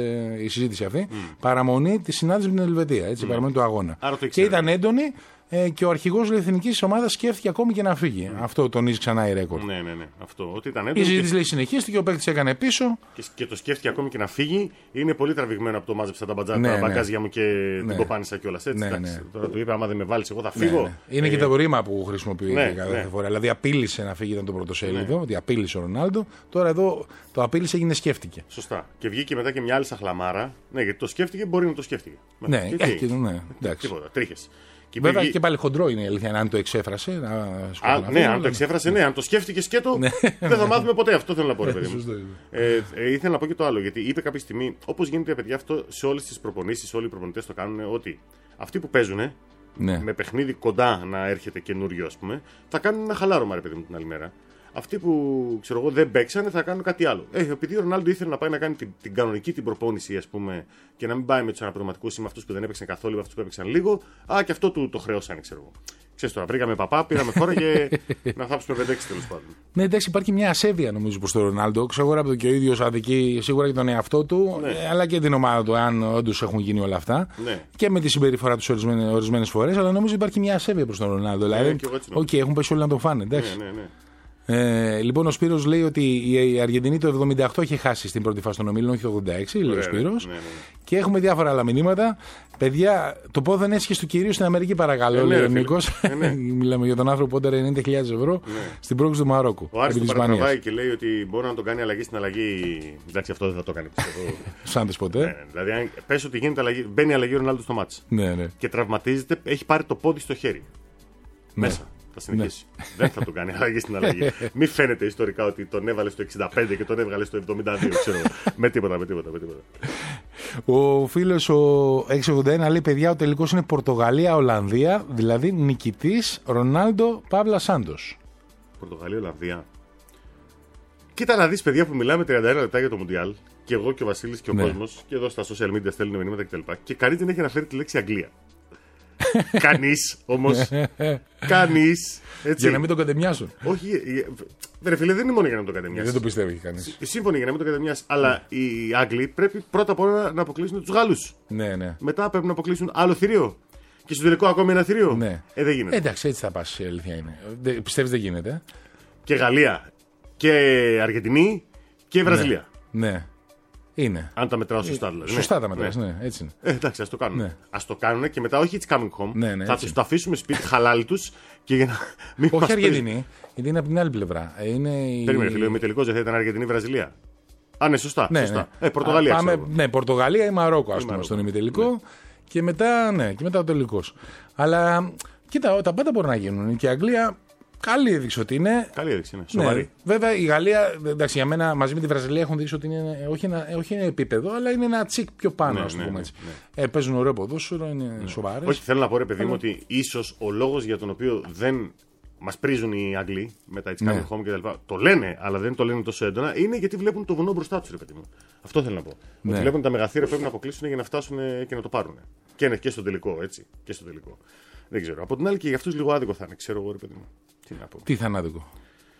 Speaker 2: η συζήτηση αυτή, παραμονή της συνάντησης με την Ελβετία, έτσι, παραμονή του αγώνα. Και ήταν έντονη. Και ο αρχηγός της εθνικής ομάδας σκέφτηκε ακόμη και να φύγει. Αυτό τονίζει ξανά η ρέκορντ.
Speaker 1: Ναι. Αυτό. Ότι ήταν έντονο.
Speaker 2: Η συζήτηση, λέει, συνεχίστηκε, ο παίκτης έκανε πίσω.
Speaker 1: Και το σκέφτηκε ακόμη και να φύγει. Είναι πολύ τραβηγμένο από το μάζεψα τα μπαγκάζια μου και την κοπάνισα κιόλας. Τώρα του είπε: άμα δεν με βάλεις, εγώ θα φύγω.
Speaker 2: Είναι και το ρήμα που χρησιμοποιεί κάθε φορά. Δηλαδή, απείλησε να φύγει, ήταν το πρωτοσέλιδο. Ότι απείλησε ο Ρονάλντο. Τώρα εδώ το απείλησε, έγινε σκέφτηκε.
Speaker 1: Σωστά. Και βγήκε μετά και μια άλλη σαχλαμάρα. Ναι, γιατί το σκέφτηκε, μπορεί να το σκέφτηκε.
Speaker 2: Ναι, εντάξει.
Speaker 1: Τίποτα. Τρίχες.
Speaker 2: Βέβαια και πάλι χοντρό είναι η αλήθεια, αν το εξέφρασε.
Speaker 1: Αν το εξέφρασε, ναι, αν το σκέφτηκε σκέτο, δεν θα μάθουμε ποτέ. Αυτό θέλω να πω, ρε παιδί μου. Ήθελα να πω και το άλλο, γιατί είπε κάποια στιγμή, όπως γίνεται, παιδιά, αυτό σε όλες τις προπονήσεις, όλοι οι προπονητές το κάνουν, ότι αυτοί που παίζουν με παιχνίδι κοντά να έρχεται καινούριο, ας πούμε, θα κάνουν ένα χαλάρωμα, ρε παιδί μου, την άλλη μέρα. Αυτοί που, ξέρω εγώ, δεν παίξανε θα κάνουν κάτι άλλο. Επειδή ο Ρονάλντο ήθελε να πάει να κάνει την κανονική την προπόνηση, ας πούμε, και να μην πάει με τους αναπληρωματικούς ή με αυτούς που δεν έπαιξαν καθόλου, με αυτούς που έπαιξαν λίγο, και αυτό του το χρεώσανε, ξέρω εγώ. Ξέρεις τώρα, βρήκαμε παπά, πήραμε χώρα και να θάψουμε βεντέξι, τέλος πάντων.
Speaker 2: Ναι, εντάξει, υπάρχει μια ασέβεια νομίζω προς τον Ρονάλντο. Ξέρω από το και ο ίδιος αδικεί σίγουρα και τον εαυτό του, αλλά και την ομάδα του, αν όντως έχουν γίνει όλα αυτά. Και με τη συμπεριφορά του ορισμένες φορές, αλλά νομίζω υπάρχει μια ασέβεια προς τον Ρονάλντο. Δηλαδή, έχουν πέσει όλοι να το φάνε, εντάξει. Λοιπόν, ο Σπύρος λέει ότι η Αργεντινή το 78 είχε χάσει στην πρώτη φάση των ομίλων, όχι το 86, λέει ο Σπύρος. Και έχουμε διάφορα άλλα μηνύματα. Παιδιά, το πόδι έσχε του κυρίου στην Αμερική, παρακαλώ, λέει ο Νίκος. Μιλάμε για τον άνθρωπο που πόντερε 90.000 ευρώ στην πρόκληση του Μαρόκου.
Speaker 1: Ο Άρης του παρατραβάει και λέει ότι μπορεί να τον κάνει αλλαγή στην αλλαγή. Εντάξει, αυτό δεν θα το κάνει.
Speaker 2: Σάντες ποτέ.
Speaker 1: Δηλαδή, αν πες ότι γίνεται αλλαγή, μπαίνει αλλαγή ο Ρονάλντο στο μάτς και τραυματίζεται, έχει πάρει το πόδι στο χέρι. Μέσα. Θα συνεχίσει. Δεν θα τον κάνει αλλαγή στην αλλαγή. Μην φαίνεται ιστορικά ότι τον έβαλε στο 65 και τον έβγαλε στο 72, ξέρω. Με τίποτα.
Speaker 2: Ο φίλος ο 681 λέει: παιδιά, ο τελικός είναι Πορτογαλία-Ολλανδία, δηλαδή νικητής Ρονάλντο Παύλα Σάντος.
Speaker 1: Πορτογαλία-Ολλανδία. Κοίτα να δεις, παιδιά, που μιλάμε 31 λεπτά για το Μουντιάλ, και εγώ και ο Βασίλης και ο κόσμος, και εδώ στα social media στέλνουν μηνύματα κτλ. Και κανείς δεν έχει αναφέρει τη λέξη Αγγλία. Κανείς όμως. Κανείς.
Speaker 2: Για να μην τον κατεμοιάσουν.
Speaker 1: Όχι. Ρε φίλε, δεν είναι μόνο για να μην τον κατεμοιάσει.
Speaker 2: Δεν το πιστεύει κανείς.
Speaker 1: Σύμφωνοι για να μην τον κατεμοιάσει. Αλλά οι Άγγλοι πρέπει πρώτα απ' όλα να αποκλείσουν τους Γάλλους.
Speaker 2: Ναι.
Speaker 1: Μετά πρέπει να αποκλείσουν άλλο θηρίο. Και στο τελικό ακόμη ένα θηρίο.
Speaker 2: Ναι.
Speaker 1: Δεν γίνεται.
Speaker 2: Εντάξει, έτσι θα πας, η αλήθεια είναι. Πιστεύεις δεν γίνεται.
Speaker 1: Και Γαλλία. Και Αργεντινή. Και Βραζιλία.
Speaker 2: Ναι. Είναι.
Speaker 1: Αν τα μετράω σωστά, δηλαδή.
Speaker 2: Σωστά τα μετράω, ναι, έτσι είναι.
Speaker 1: Εντάξει, ας το κάνουν.
Speaker 2: Ναι.
Speaker 1: Ας το κάνουν και μετά, όχι it's coming home.
Speaker 2: Ναι,
Speaker 1: θα τους το αφήσουμε σπίτι, χαλάλι τους και για να μην.
Speaker 2: Όχι Αργεντινή, γιατί είναι από την άλλη πλευρά.
Speaker 1: Περίμενε, φίλε, ο ημιτελικός δεν θα ήταν Αργεντινή-Βραζιλία. Α, ναι, σωστά.
Speaker 2: Ναι,
Speaker 1: σωστά.
Speaker 2: Ναι.
Speaker 1: Πορτογαλία.
Speaker 2: Ναι, Πορτογαλία ή Μαρόκο, ας πούμε, στον ημιτελικό. Ναι. Και μετά ο τελικός. Αλλά κοίτα, τα πάντα μπορεί να γίνουν. Και η Αγγλία. Καλή έδειξε ότι είναι.
Speaker 1: Καλή έδειξε, ναι. Σοβαρή.
Speaker 2: Ναι. Βέβαια η Γαλλία, εντάξει, για μένα μαζί με τη Βραζιλία έχουν δείξει ότι είναι όχι ένα επίπεδο, αλλά είναι ένα τσικ πιο πάνω, ας το πούμε έτσι. Παίζουν ωραίο ποδόσφαιρο, είναι σοβαρές.
Speaker 1: Όχι, θέλω να πω, ρε παιδί μου, ότι ίσως ο λόγος για τον οποίο δεν μας πρίζουν οι Άγγλοι με τα It's Coming Home κτλ. Το λένε, αλλά δεν το λένε τόσο έντονα, είναι γιατί βλέπουν το βουνό μπροστά τους, ρε παιδί μου. Αυτό θέλω να πω. Ότι βλέπουν τα μεγαθύρια πρέπει να αποκλείσουν για να φτάσουν και να το πάρουν. Και στο τελικό, έτσι. Και στο τελικό. Δεν ξέρω. Από την άλλη και για αυτούς λίγο άδικο θα είναι, ξέρω εγώ, ρε παιδί μου. Τι να πω.
Speaker 2: Τι θα είναι άδικο.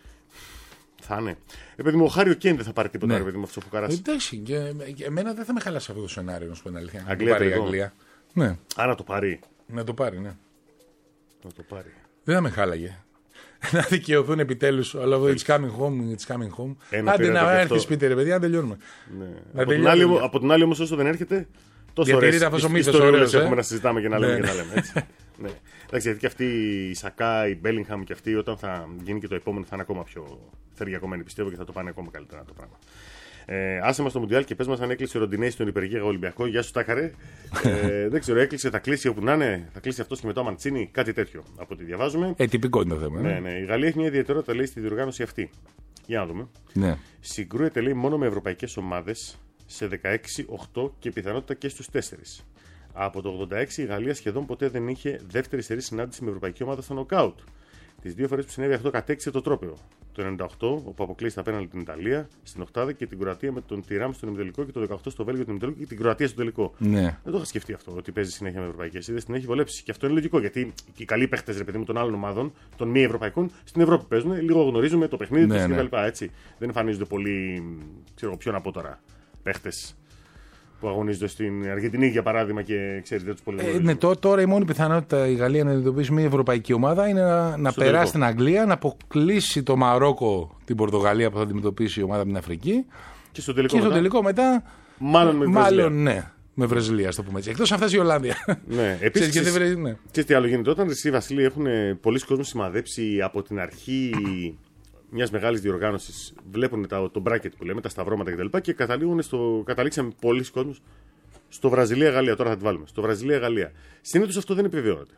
Speaker 1: Θα είναι. Παιδί μου, ο Χάριο Κέιν δεν θα πάρει τίποτα, ρε παιδί μου, αυτό που καράσει.
Speaker 2: Εντάξει, και εμένα δεν θα με χαλάσει αυτό το σενάριο, να σου πω την αλήθεια.
Speaker 1: Αγγλία.
Speaker 2: Ναι.
Speaker 1: Να το πάρει.
Speaker 2: Να το πάρει, ναι.
Speaker 1: Να το πάρει.
Speaker 2: Δεν θα με χάλαγε. Να δικαιωθούν επιτέλους. Αλλά it's coming home. Άντε να έρθει σπίτι, ρε παιδιά, να τελειώνουμε.
Speaker 1: Από την άλλη όμως, όσο δεν έρχεται, τόσο ωραίες ιστορίες έχουμε να συζητάμε και να λέμε. Ναι. Εντάξει, γιατί και αυτή η Σακά, η Μπέλιγχαμ και αυτή, όταν θα γίνει και το επόμενο, θα είναι ακόμα πιο θεργιακωμένοι, πιστεύω, και θα το πάνε ακόμα καλύτερα το πράγμα. Άσε μας στο Μουντιάλ και πες μας αν έκλεισε ο Ροντινέη στον Υπεργέγα Ολυμπιακό. Γεια σου, Τάκαρε. Δεν ξέρω, έκλεισε, θα κλείσει όπου να είναι, θα κλείσει αυτός και μετά ο Μαντσίνη, κάτι τέτοιο από ό,τι διαβάζουμε.
Speaker 2: Τυπικό είναι το θέμα.
Speaker 1: Ναι. Η Γαλλία έχει μια ιδιαιτερότητα, λέει, στη διοργάνωση αυτή. Για να δούμε.
Speaker 2: Ναι.
Speaker 1: Συγκρούεται, λέει, μόνο με ευρωπαϊκές ομάδες σε 16-8 και πιθανότητα και στους 4. Από το 86 η Γαλλία σχεδόν ποτέ δεν είχε δεύτερη σερή συνάντηση με ευρωπαϊκή ομάδα στο νοκάουτ. Τις δύο φορές που συνέβη αυτό κατέκτησε το τρόπαιο. Το 98, όπου αποκλείστηκε απέναντι την Ιταλία στην οκτάδα και την Κροατία με τον Τιράμ στον ημιτελικό, και το 18 στο Βέλγιο τον ημιτελικό και την Κροατία στο τελικό. Ναι. Δεν το είχα σκεφτεί αυτό, ότι παίζει συνέχεια με ευρωπαϊκές. Είδες, την έχει βολέψει. Και αυτό είναι λογικό, γιατί οι καλοί παίχτες, ρε παιδί μου, των άλλων ομάδων, των μη ευρωπαϊκών, στην Ευρώπη παίζουν, λίγο γνωρίζουμε το παιχνίδι τους κτλ. Δεν εμφανίζονται πολύ, πιο να πω τώρα, παίχτες που αγωνίζονται στην Αργεντινή, για παράδειγμα, και ξέρετε τους πολύ
Speaker 2: ναι, τώρα η μόνη πιθανότητα η Γαλλία να αντιμετωπίσει μια ευρωπαϊκή ομάδα είναι να περάσει στην Αγγλία, να αποκλείσει το Μαρόκο την Πορτογαλία που θα αντιμετωπίσει η ομάδα από την Αφρική.
Speaker 1: Και στο τελικό,
Speaker 2: μετά.
Speaker 1: Μάλλον
Speaker 2: με Βραζιλία, α το πούμε έτσι. Εκτός αν φτάσει η Ολλανδία.
Speaker 1: Ναι, επίσης. Ξέρεις τι άλλο γίνεται. Όταν οι Βασίλη έχουν πολλοί κόσμοι σημαδέψει από την αρχή μιας μεγάλης διοργάνωσης, βλέπουν το bracket που λέμε, τα σταυρώματα κτλ. Και καταλήξαμε πολλοί κόσμος στο Βραζιλία-Γαλλία. Τώρα θα τη βάλουμε. Στο Βραζιλία-Γαλλία. Συνήθως αυτό δεν επιβεβαιώνεται.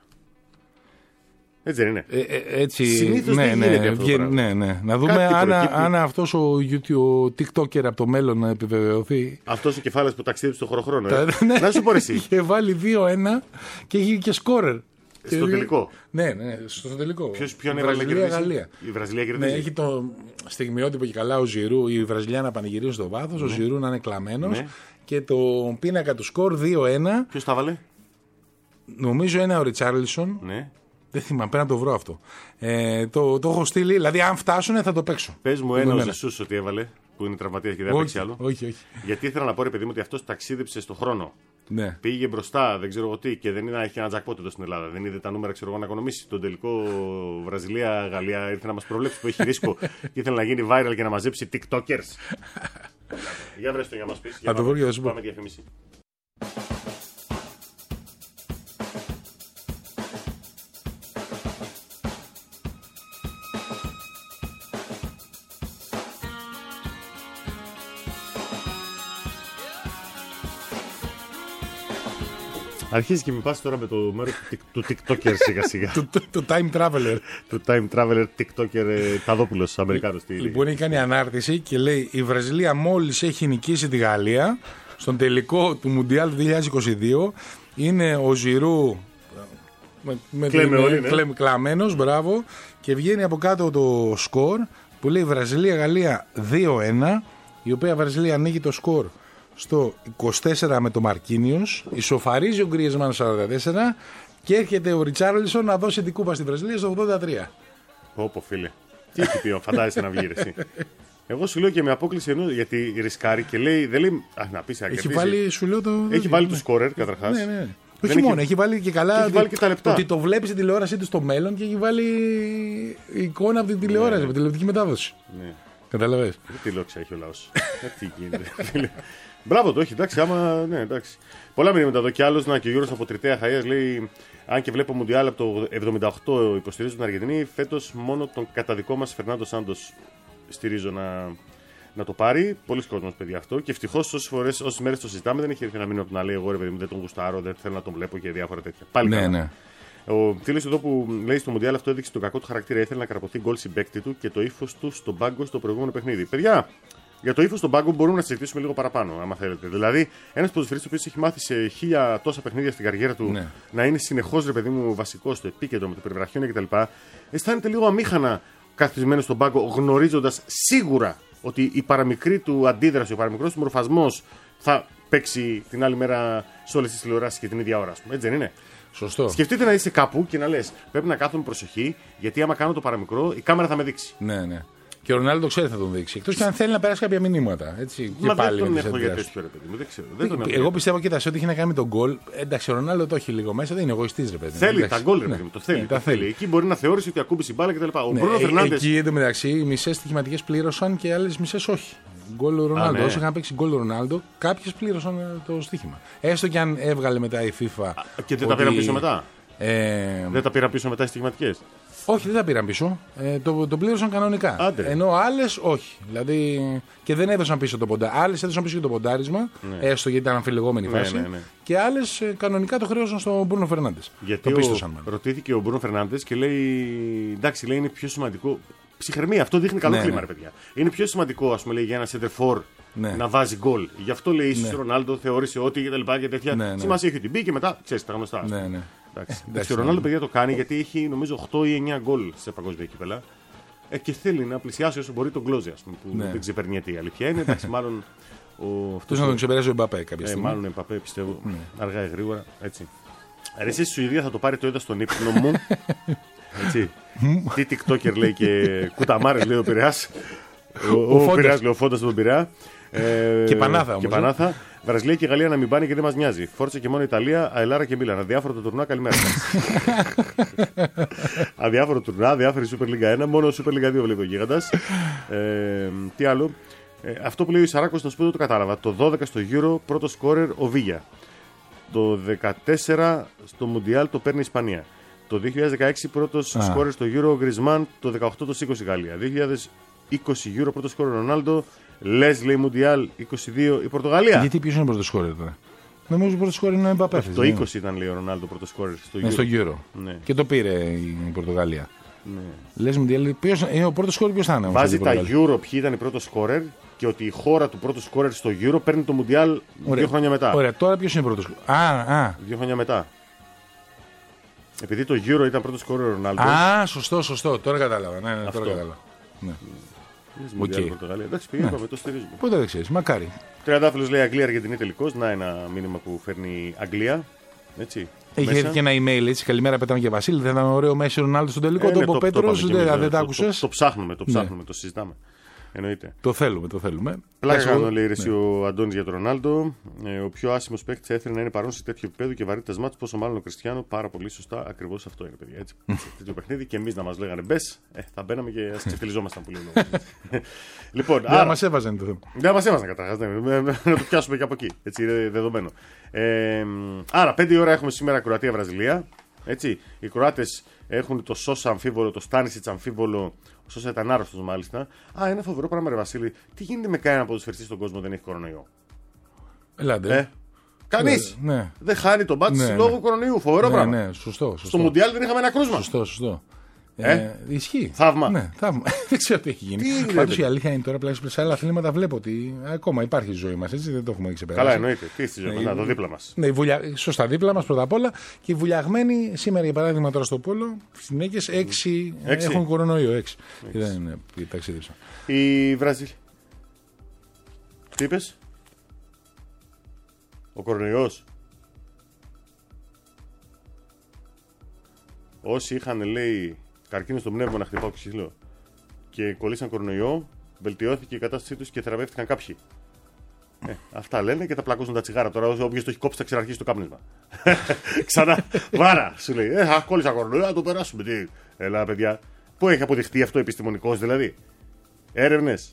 Speaker 1: Έτσι δεν είναι.
Speaker 2: Συνήθως δεν γίνεται αυτό. Ναι. Να δούμε αν αυτός ο TikToker από το μέλλον να επιβεβαιωθεί.
Speaker 1: Αυτός ο κεφάλαιος που ταξίδεψε στο χωροχρόνο. Να σου πω εσύ.
Speaker 2: Είχε βάλει 2-1 και είχε και σκόρερ.
Speaker 1: Στο τελικό.
Speaker 2: Ναι, στο τελικό.
Speaker 1: Ποιον έβαλε
Speaker 2: Γαλλία.
Speaker 1: Η Βραζιλία κερδίζει.
Speaker 2: Ναι, έχει το στιγμιότυπο και καλά ο Ζιρού, οι Βραζιλιάνοι να πανηγυρίζουν στο βάθος, ο Ζιρού να είναι κλαμμένος και το πίνακα του σκορ 2-1.
Speaker 1: Ποιος τα βάλε?
Speaker 2: Νομίζω είναι ο Ριτσάρλισον.
Speaker 1: Ναι.
Speaker 2: Δεν θυμάμαι, πρέπει να το βρω αυτό. Το έχω στείλει, δηλαδή αν φτάσουν θα το παίξω.
Speaker 1: Πες μου ένα ο Ζεσούς ότι έβαλε, που είναι τραυματίας και δεν παίξει άλλο.
Speaker 2: Όχι.
Speaker 1: Γιατί ήθελα να πω, ρε παιδί μου, ότι αυτός ταξίδεψε στον χρόνο.
Speaker 2: Ναι.
Speaker 1: Πήγε μπροστά, δεν ξέρω εγώ τι, και δεν είχε ένα jackpot εδώ στην Ελλάδα. Δεν είδε τα νούμερα, ξέρω εγώ, να οικονομήσει. Τον τελικό Βραζιλία-Γαλλία ήρθε να μας προβλέψει που έχει ρίσκο και ήθελε να γίνει viral και να μαζέψει TikTokers. Για βρες το για να μας πεις.
Speaker 2: Θα το βρω και θα σου πω.
Speaker 1: Πάμε διαφήμιση. Αρχίζει και με πας τώρα με το μέρος του TikToker σιγά σιγά.
Speaker 2: Του time traveler.
Speaker 1: Του time traveler TikToker Ταδόπουλος, Αμερικάνος.
Speaker 2: Λοιπόν, έχει κάνει ανάρτηση και λέει: η Βραζιλία μόλις έχει νικήσει τη Γαλλία, στον τελικό του Μουντιάλ 2022 είναι ο Ζιρού κλαμμένος, μπράβο, και βγαίνει από κάτω το σκορ που λέει Βραζιλία-Γαλλία 2-1, η οποία Βραζιλία ανοίγει το σκορ στο 24 με το Μαρκίνιος, ισοφαρίζει ο Γκριεζμάν 44 και έρχεται ο Ριτσάρλισον να δώσει την κούπα στη Βραζιλία στο 83.
Speaker 1: Πω φίλε, τι έχει πει, φαντάζεσαι να βγει εσύ. Εγώ σου λέω και με απόκληση εννοώ, γιατί ρισκάρει και λέει, δεν λέει, να πεις,
Speaker 2: έχει βάλει, σου λέω,
Speaker 1: έχει βάλει το σκόρερ καταρχάς.
Speaker 2: Ναι. Όχι μόνο, έχει βάλει και καλά.
Speaker 1: Έχει βάλει και τα λεπτά.
Speaker 2: Ότι το βλέπει στην τηλεόρασή του στο μέλλον και έχει βάλει εικόνα από την τηλεόραση, από την τηλεοπτική μετάδοση.
Speaker 1: Ναι.
Speaker 2: Καταλαβες.
Speaker 1: Τι λόξα έχει ο λαός. Τι γίνεται. Μπράβο το έχει, εντάξει, άμα. Ναι, εντάξει. Πολλά μηνύματα εδώ κι άλλο. Να και ο Γιώργος από Τριτέα Χαΐας λέει: αν και βλέπω Μουντιάλ από το 78 υποστηρίζω την Αργεντινή, φέτος μόνο τον καταδικό μας Φερνάντο Σάντος στηρίζω να το πάρει. Πολλοί κόσμος, παιδιά, αυτό. Και ευτυχώς όσες μέρες το συζητάμε δεν έχει έρθει ένα μήνυμα που να λέει: εγώ ρε παιδί μου δεν τον γουστάρω, δεν θέλω να τον βλέπω και διάφορα τέτοια. Πάλι καλά.
Speaker 2: Ναι.
Speaker 1: Ο φίλος εδώ που λέει στο Μουντιάλ αυτό έδειξε τον κακό του χαρακτήρα. Ήθελε να καραπωθεί γκολ συμπαίκτη του και το ύφος του στον πάγκο στο προηγούμενο παιχνίδι. Παιδιά, για το ύφος στον πάγκο μπορούμε να συζητήσουμε λίγο παραπάνω, άμα θέλετε. Δηλαδή, ένας ποδοσφαιριστής που έχει μάθει σε 1000 τόσα παιχνίδια στην καριέρα του να είναι συνεχώς ρε παιδί μου βασικός στο επίκεντρο με το περιβραχιόνια κτλ. Αισθάνεται λίγο αμήχανα καθισμένο στον πάγκο, γνωρίζοντας σίγουρα ότι η παραμικρή του αντίδραση, ο παραμικρός του μορφασμός θα παίξει την άλλη μέρα σε όλες τις τηλεοράσεις και την ίδια ώρα. Έτσι δεν είναι?
Speaker 2: Σωστό.
Speaker 1: Σκεφτείτε να είσαι κάπου και να λες: πρέπει να κάθομαι προσοχή, γιατί άμα κάνω το παραμικρό, η κάμερα θα με δείξει.
Speaker 2: Ναι. Και ο Ρονάλντο ξέρει θα τον δείξει. Εκτός και αν θέλει να περάσει κάποια μηνύματα. Έτσι,
Speaker 1: Μα
Speaker 2: και πάλι
Speaker 1: δεν τον έχω για τέτοιο ρε παιδί μου. Δεν ξέρω.
Speaker 2: Εγώ πιστεύω, κοίτα, ό,τι έχει να κάνει με τον γκολ. Εντάξει, ο Ρονάλντο το έχει λίγο μέσα, δεν είναι εγωιστής ρε παιδί μου.
Speaker 1: Θέλει τα γκολ ρε παιδί μου. Το θέλει.
Speaker 2: Τα θέλει.
Speaker 1: Εκεί μπορεί να θεώρησε ότι ακούμπησε η μπάλα κτλ. Ο Μπρούνο Φερνάντες.
Speaker 2: Εκεί εντωμεταξύ οι μισές στοιχηματικές πλήρωσαν και άλλες μισές όχι. Γκολ ο Ρονάλντο. Όσο είχαν παίξει γκολ ο Ρονάλντο, κάποιες πλήρωσαν το στοίχημα. Έστω και αν έβγαλε μετά η FIFA.
Speaker 1: Και δεν τα πήραν πίσω μετά. Δεν τα πήραν πίσω μετά οι στοιχηματικές.
Speaker 2: Όχι, δεν τα πήραν πίσω. Το πλήρωσαν κανονικά.
Speaker 1: Άντε.
Speaker 2: Ενώ άλλες όχι. Δηλαδή και δεν έδωσαν πίσω το ποντάρισμα. Άλλες έδωσαν πίσω και το ποντάρισμα, έστω γιατί ήταν αμφιλεγόμενη φάση.
Speaker 1: Ναι.
Speaker 2: Και άλλες κανονικά το χρέωσαν στον Μπρούνο Φερνάντες.
Speaker 1: Γιατί ρωτήθηκε ο Μπρούνο Φερνάντες και λέει: εντάξει, λέει, είναι πιο σημαντικό. Ψυχραιμία, αυτό δείχνει καλό κλίμα, ρε παιδιά. Είναι πιο σημαντικό, ας πούμε, λέει, για ένα σεντερφόρ να βάζει γκολ. Γι' αυτό λέει: ίσως ο Ρονάλντο θεώρησε ότι και τέτοια. Σημασία έχει ότι μπήκε και μετά ξέρει τα γνωστά. Εντάξει, ο Ρονάλντο, παιδιά, το κάνει γιατί έχει νομίζω 8 ή 9 γκολ σε παγκόσμια κύπελα. Και θέλει να πλησιάσει όσο μπορεί τον Κλόζε, ας πούμε, που δεν ξεπερνιέται η αλήθεια είναι. Εντάξει, μάλλον.
Speaker 2: Αυτός να τον ξεπεράσει ο Εμπαπέ κάποια στιγμή.
Speaker 1: Μάλλον ο Εμπαπέ, πιστεύω. Αργά ή γρήγορα. Έτσι. Εσύ στη Σουηδία θα το πάρει, το είδα στον ύπνο μου. Έτσι. Τι TikToker λέει και κουταμάρες λέει ο Πειραιάς. Ο Πειραιάς λέει ο Φόντας τον Πειραιά.
Speaker 2: Και Πανάθα όμως.
Speaker 1: Και Πανάθα. Βραζιλία και Γαλλία να μην πάνε και δεν μας νοιάζει. Φόρτσα και μόνο Ιταλία, Αελάρα και Μίλαν. Αδιάφορο το τουρνουά, καλημέρα. Αδιάφορο τουρνουά, αδιάφορη Super League 1. Μόνο Super League 2 βλέπει ο Γίγαντας. Τι άλλο. Αυτό που λέει ο Ισαράκος στο σπίτι το κατάλαβα. Το 12 στο Euro, πρώτο σκόρερ ο Βίγια. Το 14 στο Μουντιάλ το παίρνει η Ισπανία. Το 2016 πρώτος σκόρερ στο Euro ο Γκρισμάν. Το 18 το σήκωσε η Γαλλία. 2020 Euro πρώτο σκόρερ ο Ρονάλντο. Λες λέει Μουντιάλ 22 η Πορτογαλία.
Speaker 2: Γιατί ποιος είναι πρώτο σκόρερ τώρα? Νομίζω ότι πρώτο σκόρερ είναι ο Εμπαπέ.
Speaker 1: Το 20 ήταν λέει ο Ρονάλντο πρώτο σκόρερ στο
Speaker 2: Euro.
Speaker 1: Ναι.
Speaker 2: Και το πήρε η Πορτογαλία.
Speaker 1: Ναι.
Speaker 2: Λες Μουντιάλ, ο πρώτο σκόρερ ποιος θα είναι?
Speaker 1: Βάζει τα Euro ποιοι ήταν οι πρώτο σκόρερ και ότι η χώρα του πρώτου σκόρερ στο Euro παίρνει το Μουντιάλ 2 χρόνια μετά.
Speaker 2: Ωραία, τώρα ποιος είναι πρώτο σκόρερ?
Speaker 1: 2 χρόνια μετά. Επειδή το Euro ήταν πρώτο σκόρερ ο Ρονάλντο.
Speaker 2: Σωστό. Τώρα κατάλαβα. Ναι, τώρα κατάλαβα. Ναι.
Speaker 1: Εντάξει, πήγαμε, το στηρίζουμε.
Speaker 2: Πότε δεν ξέρεις, μακάρι.
Speaker 1: Τριαντάφυλλος λέει Αγγλία Αργεντινή τελικός. Να ένα μήνυμα που φέρνει Αγγλία. Έτσι.
Speaker 2: Έχει έρθει και ένα email έτσι. Καλημέρα Πέτραμα και Βασίλη. Δεν ήταν ωραίο Μέση Ρονάλντο στο τελικό? Το είπε ο Πέτρος, δεν τα άκουσες?
Speaker 1: Το ψάχνουμε, το συζητάμε. Εννοείται.
Speaker 2: Το θέλουμε.
Speaker 1: Πλάκα κάνω, λέει ο Αντώνης για τον Ρονάλντο. Ο πιο άσημος παίκτης θα ήθελε να είναι παρόν σε τέτοιο επίπεδο και βαρύτητας μάτς, πόσο μάλλον ο Κριστιάνο. Πάρα πολύ σωστά, ακριβώς αυτό είναι, παιδιά. Έτσι. Τέτοιο παιχνίδι και εμείς να μας λέγανε μπες, θα μπαίναμε και ας ξεφτυλιζόμασταν πολύ. Λοιπόν,
Speaker 2: δεν μας έβαζαν το θέμα.
Speaker 1: Δεν μας έβαζαν καταρχάς. Να το πιάσουμε και από εκεί. Έτσι είναι δεδομένο. Άρα, 5 ώρα έχουμε σήμερα Κροατία-Βραζιλία. Έτσι. Οι Κροάτες έχουν το Σόσα αμφίβολο, το Στάνισιτς αμφίβολο. Ο Σόσα ήταν άρρωστος μάλιστα. Ένα φοβερό πράγμα, ρε Βασίλη. Τι γίνεται με κανένα ποδοσφαιριστή στον κόσμο δεν έχει κορονοϊό?
Speaker 2: Ελάτε.
Speaker 1: Κανείς. Δεν χάνει τον μπάτσι λόγω κορονοϊού. Φοβερό πράγμα.
Speaker 2: Σωστό.
Speaker 1: Στο Μουντιάλ δεν είχαμε ένα κρούσμα.
Speaker 2: Σωστό. Ισχύει.
Speaker 1: Θαύμα.
Speaker 2: Ναι, θαύμα. Δεν ξέρω τι έχει γίνει. Πάντως η αλήθεια είναι τώρα, πλέον σε άλλα αθλήματα βλέπω ότι ακόμα υπάρχει η ζωή μας. Έτσι δεν το έχουμε ξεπεράσει.
Speaker 1: Καλά, εννοείται. Τι στη ζωή μας, το δίπλα μας.
Speaker 2: Ναι, σωστά, δίπλα μας πρώτα απ' όλα. Και οι βουλιαγμένοι σήμερα, για παράδειγμα, τώρα στο πόλο, στις γυναίκες 6 έχουν κορονοϊό. 6. Δεν ταξίδεψαν.
Speaker 1: Η Βραζιλία. Τι είπες? Ο κορονοϊός. Όσοι είχαν, λέει, καρκίνο στο πνεύμα να χτυπάω ξύλο και κολλήσαν κορονοϊό, βελτιώθηκε η κατάστασή τους και θεραπεύτηκαν κάποιοι. Αυτά λένε και τα πλακώσουν τα τσιγάρα. Τώρα, όποιος το έχει κόψει, θα ξαναρχίσει το κάπνισμα. Ξανά, βάρα, σου λέει. Κόλλησα κορονοϊό, να το περάσουμε. Τι. Έλα, παιδιά. Πού έχει αποδειχτεί αυτό επιστημονικώς, δηλαδή? Έρευνες.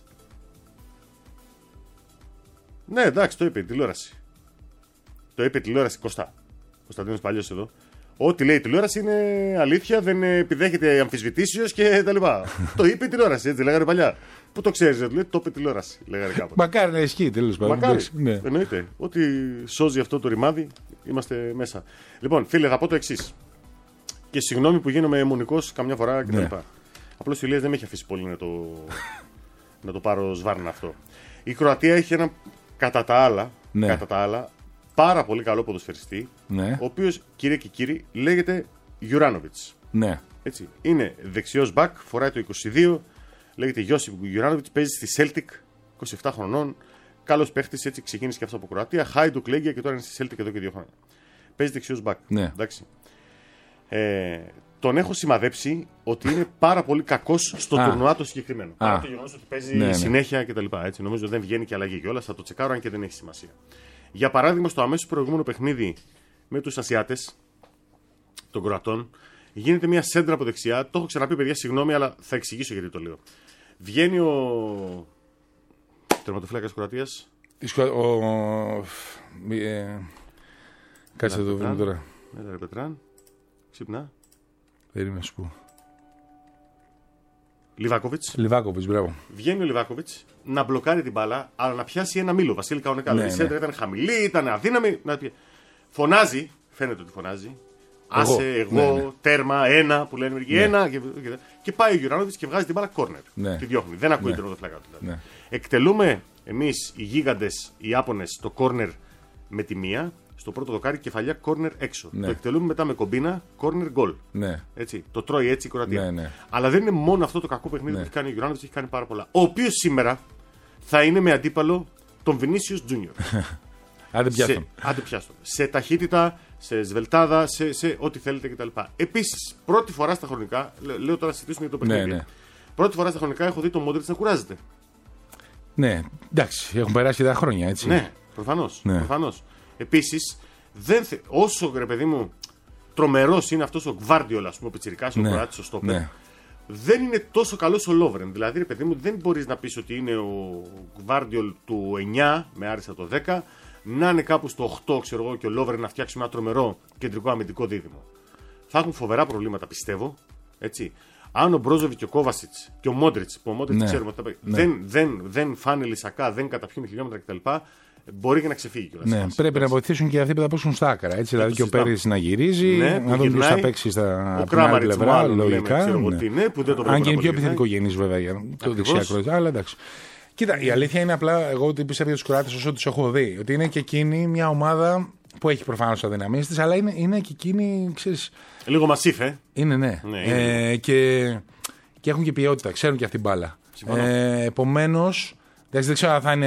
Speaker 1: Ναι, εντάξει, το είπε η τηλεόραση. Το είπε η τηλεόραση Κωστά. Κωνσταντίνος Παλιός εδώ. Ό,τι λέει η τηλεόραση είναι αλήθεια, δεν επιδέχεται αμφισβητήσεως και τα λοιπά. Το είπε η τηλεόραση, έτσι λέγανε παλιά. Πού το ξέρεις, το είπε η τηλεόραση, λέγανε κάποτε.
Speaker 2: Μακάρι να ισχύει, τέλος πάντων.
Speaker 1: Μακάρι. Ναι. Εννοείται. Ό,τι σώζει αυτό το ρημάδι, είμαστε μέσα. Λοιπόν, φίλε, θα πω το εξής. Και συγγνώμη που γίνομαι αιμονικός καμιά φορά κτλ. Ναι. Απλώς ο Ηλίας δεν με έχει αφήσει πολύ να το πάρω σβάρνα αυτό. Η Κροατία έχει ένα κατά τα άλλα πάρα πολύ καλό ποδοσφαιριστή, ο οποίος, κυρίε και κύριοι, λέγεται Γιουράνοβιτς.
Speaker 2: Ναι.
Speaker 1: Έτσι. Είναι δεξιός μπακ, φοράει το 22, λέγεται Γιώσιπ Γιουράνοβιτς, παίζει στη Celtic, 27 χρονών, καλός παίχτης, έτσι ξεκίνησε και αυτό από Κροατία, Χάιντουκ λέγεται και τώρα είναι στη Celtic εδώ και 2 χρόνια. Παίζει δεξιός μπακ.
Speaker 2: Ναι.
Speaker 1: Εντάξει. Τον έχω σημαδέψει ότι είναι πάρα πολύ κακός στο τουρνουά το συγκεκριμένο. Παρά το γεγονός ότι παίζει συνέχεια κτλ. Νομίζω δεν βγαίνει και αλλαγή κιόλας, θα το τσεκάρω αν και δεν έχει σημασία. Για παράδειγμα, στο αμέσως προηγούμενο παιχνίδι με τους Ασιάτες των Κροατών, γίνεται μια σέντρα από δεξιά. Το έχω ξαναπεί, παιδιά, συγγνώμη, αλλά θα εξηγήσω γιατί το λέω. Βγαίνει ο τερματοφύλακας Κροατίας.
Speaker 2: Κάτσε να το βρούμε τώρα.
Speaker 1: Έλα ρε Πετράν. Ξυπνά.
Speaker 2: Περίμενε σου πω.
Speaker 1: Λιβάκοβιτς,
Speaker 2: μπράβο.
Speaker 1: Βγαίνει ο Λιβάκοβιτς να μπλοκάρει την μπάλα, αλλά να πιάσει ένα μήλο. Βασίλη κανονικά. Η σέντρα ήταν χαμηλή, ήταν αδύναμη. Φωνάζει, φαίνεται ότι φωνάζει. Εγώ, τέρμα, ένα που λένε μερικοί, ένα. Και πάει ο Γιουράνοβιτς και βγάζει την μπάλα κόρνερ.
Speaker 2: Ναι.
Speaker 1: Τη διώχνει. Δεν ακούει τον οδοφλάκα του. Ναι. Εκτελούμε εμείς οι γίγαντες, οι Άπωνες, το κόρνερ με τη μία. Στο πρώτο δοκάρι κεφαλιά κόρνερ έξω. Ναι. Το εκτελούμε μετά με κομπίνα κόρνερ γκολ.
Speaker 2: Ναι.
Speaker 1: Έτσι, το τρώει έτσι η Κροατία.
Speaker 2: Ναι.
Speaker 1: Αλλά δεν είναι μόνο αυτό το κακό παιχνίδι που έχει κάνει ο Γιουράνοβιτς, έχει κάνει πάρα πολλά. Ο οποίος σήμερα θα είναι με αντίπαλο τον Βινίσιους Τζούνιορ. Άντε πιάστον. Σε ταχύτητα, σε σβελτάδα, σε ό,τι θέλετε κτλ. Επίσης, πρώτη φορά στα χρονικά, λέω τώρα να συζητήσουμε για το παιχνίδι.
Speaker 2: Ναι.
Speaker 1: Πρώτη φορά στα χρονικά έχω δει τον Μόντριτς να κουράζεται.
Speaker 2: Ναι, εντάξει, έχουν περάσει τα χρόνια έτσι.
Speaker 1: Ναι, προφανώς. Επίσης, όσο ρε παιδί μου τρομερός είναι αυτός ο Γκβάρντιολ, ας πούμε, ο πιτσιρικάς, ο Κροάτης, ο στόπερ, δεν είναι τόσο καλός ο Λόβρεν. Δηλαδή, ρε παιδί μου, δεν μπορείς να πεις ότι είναι ο Γκβάρντιολ του 9 με άριστα το 10, να είναι κάπου στο 8, ξέρω εγώ, και ο Λόβρεν να φτιάξει ένα τρομερό κεντρικό αμυντικό δίδυμο. Θα έχουν φοβερά προβλήματα, πιστεύω. Έτσι. Αν ο Μπρόζοβιτς και ο Κόβασιτς και ο Μόντριτς, που ο Μόντριτς ξέρουμε ότι δεν φάνε λυσακά, δεν καταπιούν χιλιόμετρα κτλ., μπορεί και να ξεφύγει κιόλας.
Speaker 2: Ναι, πρέπει να βοηθήσουν και αυτοί που θα παίξουν στα άκρα. Έτσι, δηλαδή και ο Πέρις να γυρίζει, να δουν ποιος θα παίξει στα πλευρά. Λογικά. Αν και είναι πιο επιθετικογενής βέβαια για το δεξιάκρο. Αλλά εντάξει. Κοίτα, η αλήθεια είναι απλά, εγώ ότι πιστεύω για τους Κροάτες όσο τους έχω δει, ότι είναι και εκείνη μια ομάδα που έχει προφανώς αδυναμίες της, αλλά είναι και εκείνη, ξέρεις.
Speaker 1: Λίγο μασίφ,
Speaker 2: Είναι, ναι. Και έχουν και ποιότητα, ξέρουν και αυτή την μπάλα. Επομένως, δεν ξέρω αν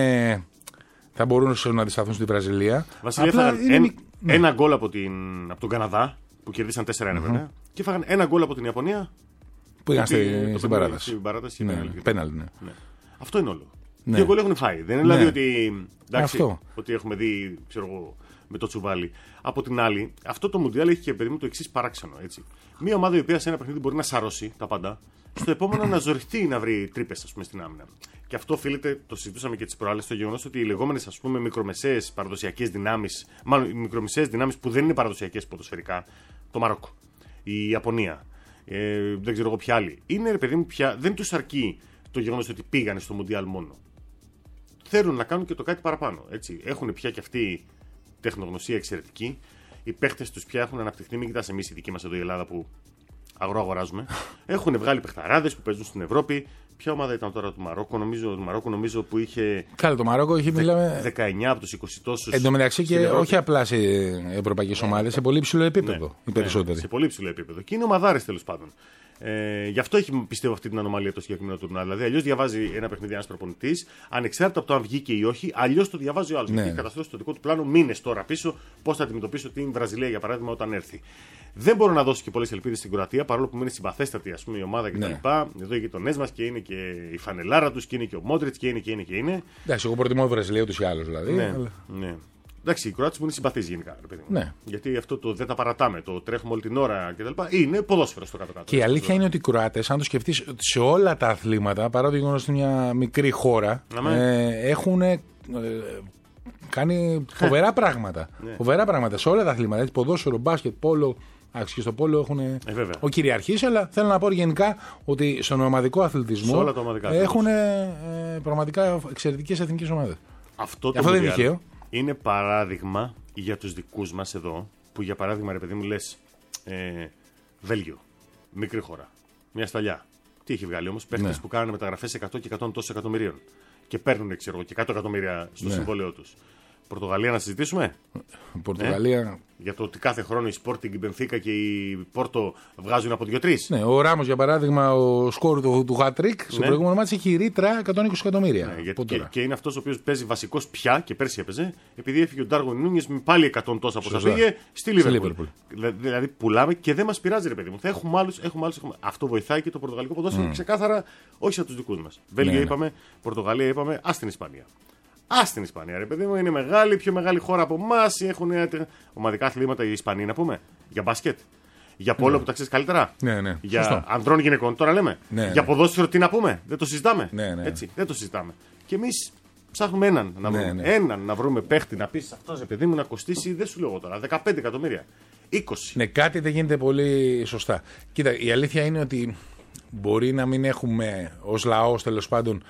Speaker 2: θα μπορούν να αντισταθούν στη Βραζιλία.
Speaker 1: Βασίλεια, έφαγαν ένα γκολ από τον Καναδά, που κερδίσαν 4-1 βέβαια, και έφαγαν ένα γκολ από την Ιαπωνία.
Speaker 2: Που είχαν στην παράταση. Πέναλτι, ναι.
Speaker 1: Αυτό είναι όλο. Δύο γκολ έχουν φάει. Δεν είναι δηλαδή ότι έχουμε δει, ξέρω εγώ, με το τσουβάλι. Από την άλλη, αυτό το Μουντιάλ έχει και παιδί μου το εξής παράξενο. Έτσι. Μια ομάδα η οποία σε ένα παιχνίδι μπορεί να σαρώσει τα πάντα, στο επόμενο να ζοριστεί να βρει τρύπες, ας πούμε, στην άμυνα. Και αυτό οφείλεται, το συζητούσαμε και τις προάλλες, στο γεγονός ότι οι λεγόμενες, ας πούμε, μικρομεσαίες παραδοσιακές δυνάμεις, μάλλον οι μικρομεσαίες δυνάμεις που δεν είναι παραδοσιακές ποδοσφαιρικά, το Μαρόκο, η Ιαπωνία, δεν ξέρω εγώ ποια άλλη, είναι, ρε παιδί μου, πια δεν τους αρκεί το γεγονός ότι πήγανε στο Μουντιάλ μόνο. Θέλουν να κάνουν και το κάτι παραπάνω. Έτσι. Έχουν πια και αυτή τεχνογνωσία εξαιρετική. Οι παίχτες τους πια έχουν αναπτυχθεί. Μην κοιτάς εμείς οι δικοί μας εδώ η Ελλάδα που αγοράζουμε. Έχουν βγάλει παιχταράδες που παίζουν στην Ευρώπη. Ποια ομάδα ήταν τώρα του Μαρόκο, νομίζω που είχε.
Speaker 2: Καλά, το Μαρόκο είχε μιλάμε.
Speaker 1: 19 από τους 20 τόσους.
Speaker 2: Εν τω μεταξύ και όχι απλά σε ευρωπαϊκές ομάδες, σε πολύ ψηλό επίπεδο οι περισσότεροι.
Speaker 1: Σε πολύ ψηλό επίπεδο. Και είναι ομαδάρες τέλος πάντων. Γι' αυτό έχει, πιστεύω, αυτή την ανομαλία το συγκεκριμένο τουρνουά. Δηλαδή, αλλιώς διαβάζει ένα παιχνίδι ένας προπονητής, ανεξάρτητα από το αν βγήκε ή όχι, αλλιώς το διαβάζει ο άλλος. Έχει καταστρώσει το δικό του πλάνο μήνες τώρα πίσω, πώς θα αντιμετωπίσω την Βραζιλία, για παράδειγμα, όταν έρθει. Δεν μπορώ να δώσω και πολλές ελπίδες στην Κροατία, παρόλο που είναι συμπαθέστατη, ας πούμε, η ομάδα κτλ. Εδώ οι γειτονές μας και είναι και η φανελάρα τους και είναι και ο Μόντριτς και είναι.
Speaker 2: Εντάξει, εγώ προτιμώ Βραζιλία ούτως ή άλλως δηλαδή.
Speaker 1: Ναι. Εντάξει, οι Κροάτες μου είναι συμπαθείς γενικά.
Speaker 2: Ναι.
Speaker 1: Γιατί αυτό το δεν τα παρατάμε, το τρέχουμε όλη την ώρα κτλ. Είναι ποδόσφαιρο στο κάτω-κάτω.
Speaker 2: Και η αλήθεια είναι ότι οι Κροάτες, αν το σκεφτείς, σε όλα τα αθλήματα, παρά το γεγονός ότι είναι μια μικρή χώρα, έχουν κάνει φοβερά πράγματα. Φοβερά πράγματα σε όλα τα αθλήματα. Έτσι, ποδόσφαιρο, μπάσκετ, πόλο. Και στο πόλο έχουν ο κυριαρχής, αλλά θέλω να πω γενικά ότι στον ομαδικό αθλητισμό έχουν πραγματικά εξαιρετικές εθνικές ομάδες.
Speaker 1: Αυτό δεν είναι τυχαίο. Είναι παράδειγμα για τους δικούς μας εδώ, που για παράδειγμα, ρε παιδί μου, λες Βέλγιο, μικρή χώρα, μια σταλιά. Τι έχει βγάλει όμως, παίχτες που κάνουν μεταγραφές 100 και 100 τόσων εκατομμυρίων και παίρνουν, ξέρω, και 100 εκατομμύρια στο συμβόλαιό τους. Πορτογαλία να συζητήσουμε.
Speaker 2: Πορτογαλία.
Speaker 1: Για το ότι κάθε χρόνο η Sporting, η Benfica και η Πόρτο βγάζουν από 2-3.
Speaker 2: Ναι, ο Ράμος για παράδειγμα, ο σκόρ του Χατρίκ στο προηγούμενο μάτι έχει ρήτρα 120 εκατομμύρια.
Speaker 1: Και είναι αυτός ο οποίος παίζει βασικός πια και πέρσι έπαιζε, επειδή έφυγε ο Ντάργον Νούνιες με πάλι 100 τόσα πόσα πήγε στη Λίβερπουλ. Δηλαδή πουλάμε και δεν μας πειράζει, ρε παιδί μου. Θα έχουμε άλλους. Αυτό βοηθάει και το πορτογαλικό ποδόσφαιρο ξεκάθαρα, όχι σαν τους δικούς μας. Βέλγιο είπαμε, Πορτογαλία είπαμε, στην Ισπανία. Στην Ισπανία, ρε παιδί μου, είναι μεγάλη, πιο μεγάλη χώρα από εμάς. Έχουν ομαδικά αθλήματα οι Ισπανοί, να πούμε. Για μπάσκετ. Για πόλο που τα ξέρεις καλύτερα. Για σωστό. Ανδρών γυναικών, τώρα λέμε. Για ποδόσφαιρο, τι να πούμε. Δεν το συζητάμε. Έτσι, δεν το συζητάμε. Και εμείς ψάχνουμε έναν να βρούμε. Έναν να βρούμε παίχτη να πει αυτός, ρε παιδί μου, να κοστίσει, δεν σου λέω τώρα, 15 εκατομμύρια. 20.
Speaker 2: Ναι, κάτι δεν γίνεται πολύ σωστά. Κοίτα, η αλήθεια είναι ότι μπορεί να μην έχουμε ως λαός, τέλος πάντων,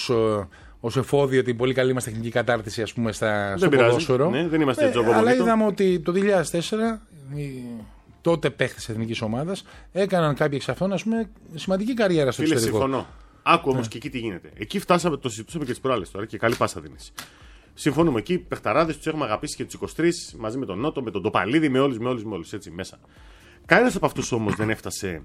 Speaker 2: ως εφόδιο την πολύ καλή μας τεχνική κατάρτιση, ας πούμε, στο ποδόσφαιρο.
Speaker 1: Ναι, δεν είμαστε τζομπομονίτο.
Speaker 2: Αλλά είδαμε ότι το 2004 οι τότε παίχτες της εθνικής ομάδας έκαναν κάποιοι εξ αυτών, ας πούμε, σημαντική καριέρα στο εξωτερικό.
Speaker 1: Συμφωνώ. Άκου όμως και εκεί τι γίνεται. Εκεί φτάσαμε, το συζητούσαμε και τις προάλλες τώρα και καλή πάσα δίνεις. Συμφωνούμε. Εκεί παιχταράδες τους έχουμε αγαπήσει και τους 23 μαζί με τον Νότο, με τον Τοπαλίδη, με όλους έτσι μέσα. Κανένας από αυτούς όμως δεν έφτασε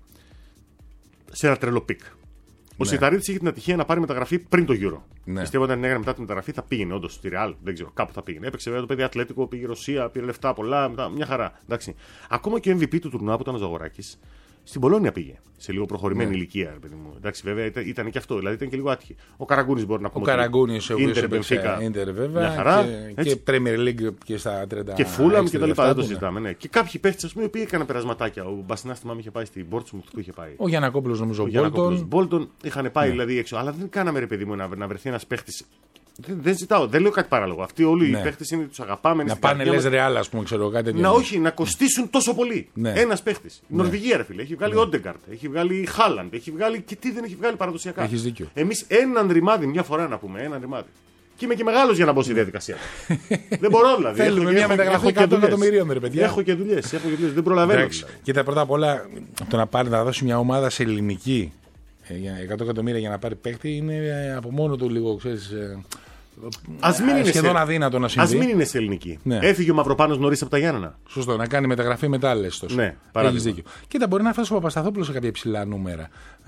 Speaker 1: σε ένα τρελό πικ. Ο Σιταρίτης είχε την ατυχία να πάρει μεταγραφή πριν το Euro. Πιστεύω ότι αν έγινε μετά τη μεταγραφή θα πήγαινε όντως στη Real. Δεν ξέρω, κάπου θα πήγαινε. Έπαιξε βέβαια το παιδί Ατλέτικο, πήγε Ρωσία, πήρε λεφτά πολλά. Μετά, μια χαρά. Εντάξει. Ακόμα και ο MVP του τουρνουά που ήταν ο Ζαγοράκης στην Πολώνια πήγε. Σε λίγο προχωρημένη ηλικία, παιδί μου. Εντάξει, βέβαια ήταν και αυτό. Δηλαδή ήταν και λίγο άτυχη. Ο Καραγκούνης μπορεί να πούμε.
Speaker 2: Ο Καραγκούνης, ο οποίος έπαιξε Ίντερ βέβαια. Μια χαρά. Και Premier League και στα 30.
Speaker 1: Και Φούλαμ και τα λοιπά. Δεν το συζητάμε. Ναι. Και κάποιοι παίχτες, ας πούμε, οι οποίοι έκαναν περασματάκια. Ο Μπασινάς θυμάμαι είχε πάει στην Portsmouth που είχε πάει.
Speaker 2: Ο Γιαννακόπουλος νομίζω.
Speaker 1: Ο Μπόλτον είχαν πάει δηλαδή έξω. Αλλά δεν κάναμε, ρε παιδί μου, να βρεθεί ένας παίχτης. Δεν ζητάω, δεν λέω κάτι παράλογο. Αυτοί όλοι οι παίχτες είναι τους αγαπάμε.
Speaker 2: Να πάνε λες Ρεάλ, ας πούμε, ξέρω κάτι τέτοιο.
Speaker 1: Όχι, να κοστίσουν τόσο πολύ. Ένας παίχτης. Η Νορβηγία, ρε φίλε, έχει βγάλει Όντεγκαρτ, έχει βγάλει Χάλαντ, έχει βγάλει και τι δεν έχει βγάλει παραδοσιακά.
Speaker 2: Έχεις δίκιο.
Speaker 1: Εμείς έναν ρημάδι, μια φορά να πούμε, έναν ρημάδι. Και είμαι και μεγάλος για να μπω στη διαδικασία. Δεν μπορώ δηλαδή.
Speaker 2: Θέλουμε μια μεταγραφή 100 εκατομμυρίων, ρε παιδιά.
Speaker 1: Έχω και δουλειές, δεν προλαβαίνω.
Speaker 2: Κοίτα, πρώτα απ' όλα, το να δώσει μια ομάδα σε ελληνική 100 εκατομμύρια για να πάρει παίχτη είναι από μόνο του λίγο, ξέρεις.
Speaker 1: Σχεδόν
Speaker 2: αδύνατο να συμβεί.
Speaker 1: Ας μην είναι σε ελληνική. Έφυγε ο Μαυροπάνος νωρίς από τα Γιάννενα.
Speaker 2: Σωστό, να κάνει μεταγραφή μετά, λες τόσο.
Speaker 1: Ναι,
Speaker 2: έχεις δίκιο. Κοίτα, μπορεί να φτάσει ο Παπασταθόπουλος σε κάποια υψηλά νούμερα.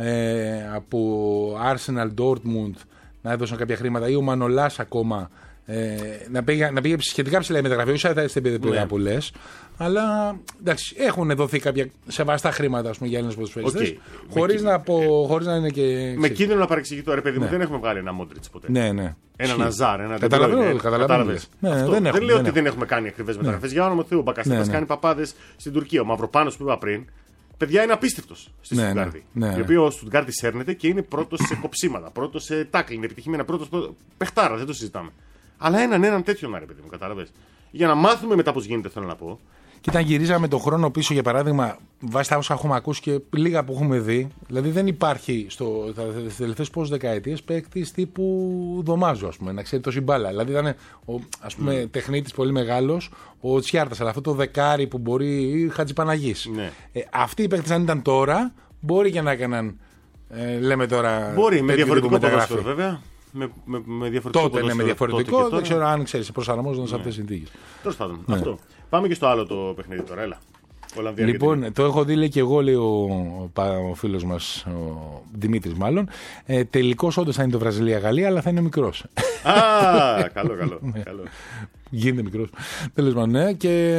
Speaker 2: Από Arsenal, Dortmund να έδωσαν κάποια χρήματα ή ο Μανολάς ακόμα. Να πήγε σχετικά ψηλά η μεταγραφή, όχι σε επίπεδο πολλές. Αλλά εντάξει, έχουν δοθεί κάποια σεβαστά χρήματα, ας πούμε, για Έλληνες ποδοσφαιριστές. Χωρίς να είναι και.
Speaker 1: Με κίνδυνο να παρεξηγηθώ, ρε παιδί μου, δεν έχουμε βγάλει ένα Μόντριτς ποτέ.
Speaker 2: Ναι.
Speaker 1: Ένα Ναζάρ, ένα
Speaker 2: Καταλαβαίνω.
Speaker 1: Δεν λέω ότι δεν έχουμε κάνει ακριβές μεταγραφές. Για όνομα Θεού, ο Μπακασέτας κάνει παπάδες στην Τουρκία. Ο Μαυροπάνος που είπα πριν. Παιδιά, είναι απίστευτος στη Στουτγκάρδη. Ο οποίος ο Στουτγκάρδη σέρνεται και είναι πρώτος σε κοψίματα, πρώτος σε τάκλιν, είναι επιτυχημένα, πρώτος παιχτάρα, δεν το συζητάμε. Αλλά έναν τέτοιο να, ρε παιδί μου, κατάλαβες. Για να μάθουμε μετά πώς γίνεται, θέλω να πω.
Speaker 2: Και όταν γυρίζαμε τον χρόνο πίσω, για παράδειγμα, βάσει τα όσα έχουμε ακούσει και λίγα που έχουμε δει, δηλαδή δεν υπάρχει στις τελευταίες πόσες δεκαετίες παίκτης τύπου Δωμάζο, ας πούμε, να ξέρει τόση μπάλα. Δηλαδή ήταν, ας πούμε, τεχνίτης πολύ μεγάλος ο Τσιάρτας, αλλά αυτό το δεκάρι που μπορεί, ή Χατζηπαναγής. Ναι. Αυτοί οι παίκτες, αν ήταν τώρα, μπορεί και να έκαναν. Λέμε τώρα.
Speaker 1: Μπορεί με διαφορετικό ποδόσφαιρο, βέβαια. Με διαφορετικό
Speaker 2: τότε είναι με διαφορετικό. Δεν ξέρω αν ξέρει, προσαρμόζονταν σε αυτές τις συνθήκες.
Speaker 1: Τέλος πάντων. Ναι. Αυτό. Πάμε και στο άλλο το παιχνίδι τώρα. Έλα.
Speaker 2: Λοιπόν, το έχω δει, λέει και εγώ, λέει ο φίλος μας, ο Δημήτρης μάλλον. Τελικός όντως θα είναι το Βραζιλία-Γαλλία, αλλά θα είναι μικρός.
Speaker 1: Καλό.
Speaker 2: Γίνεται μικρός. Τέλος πάντων, ναι. Και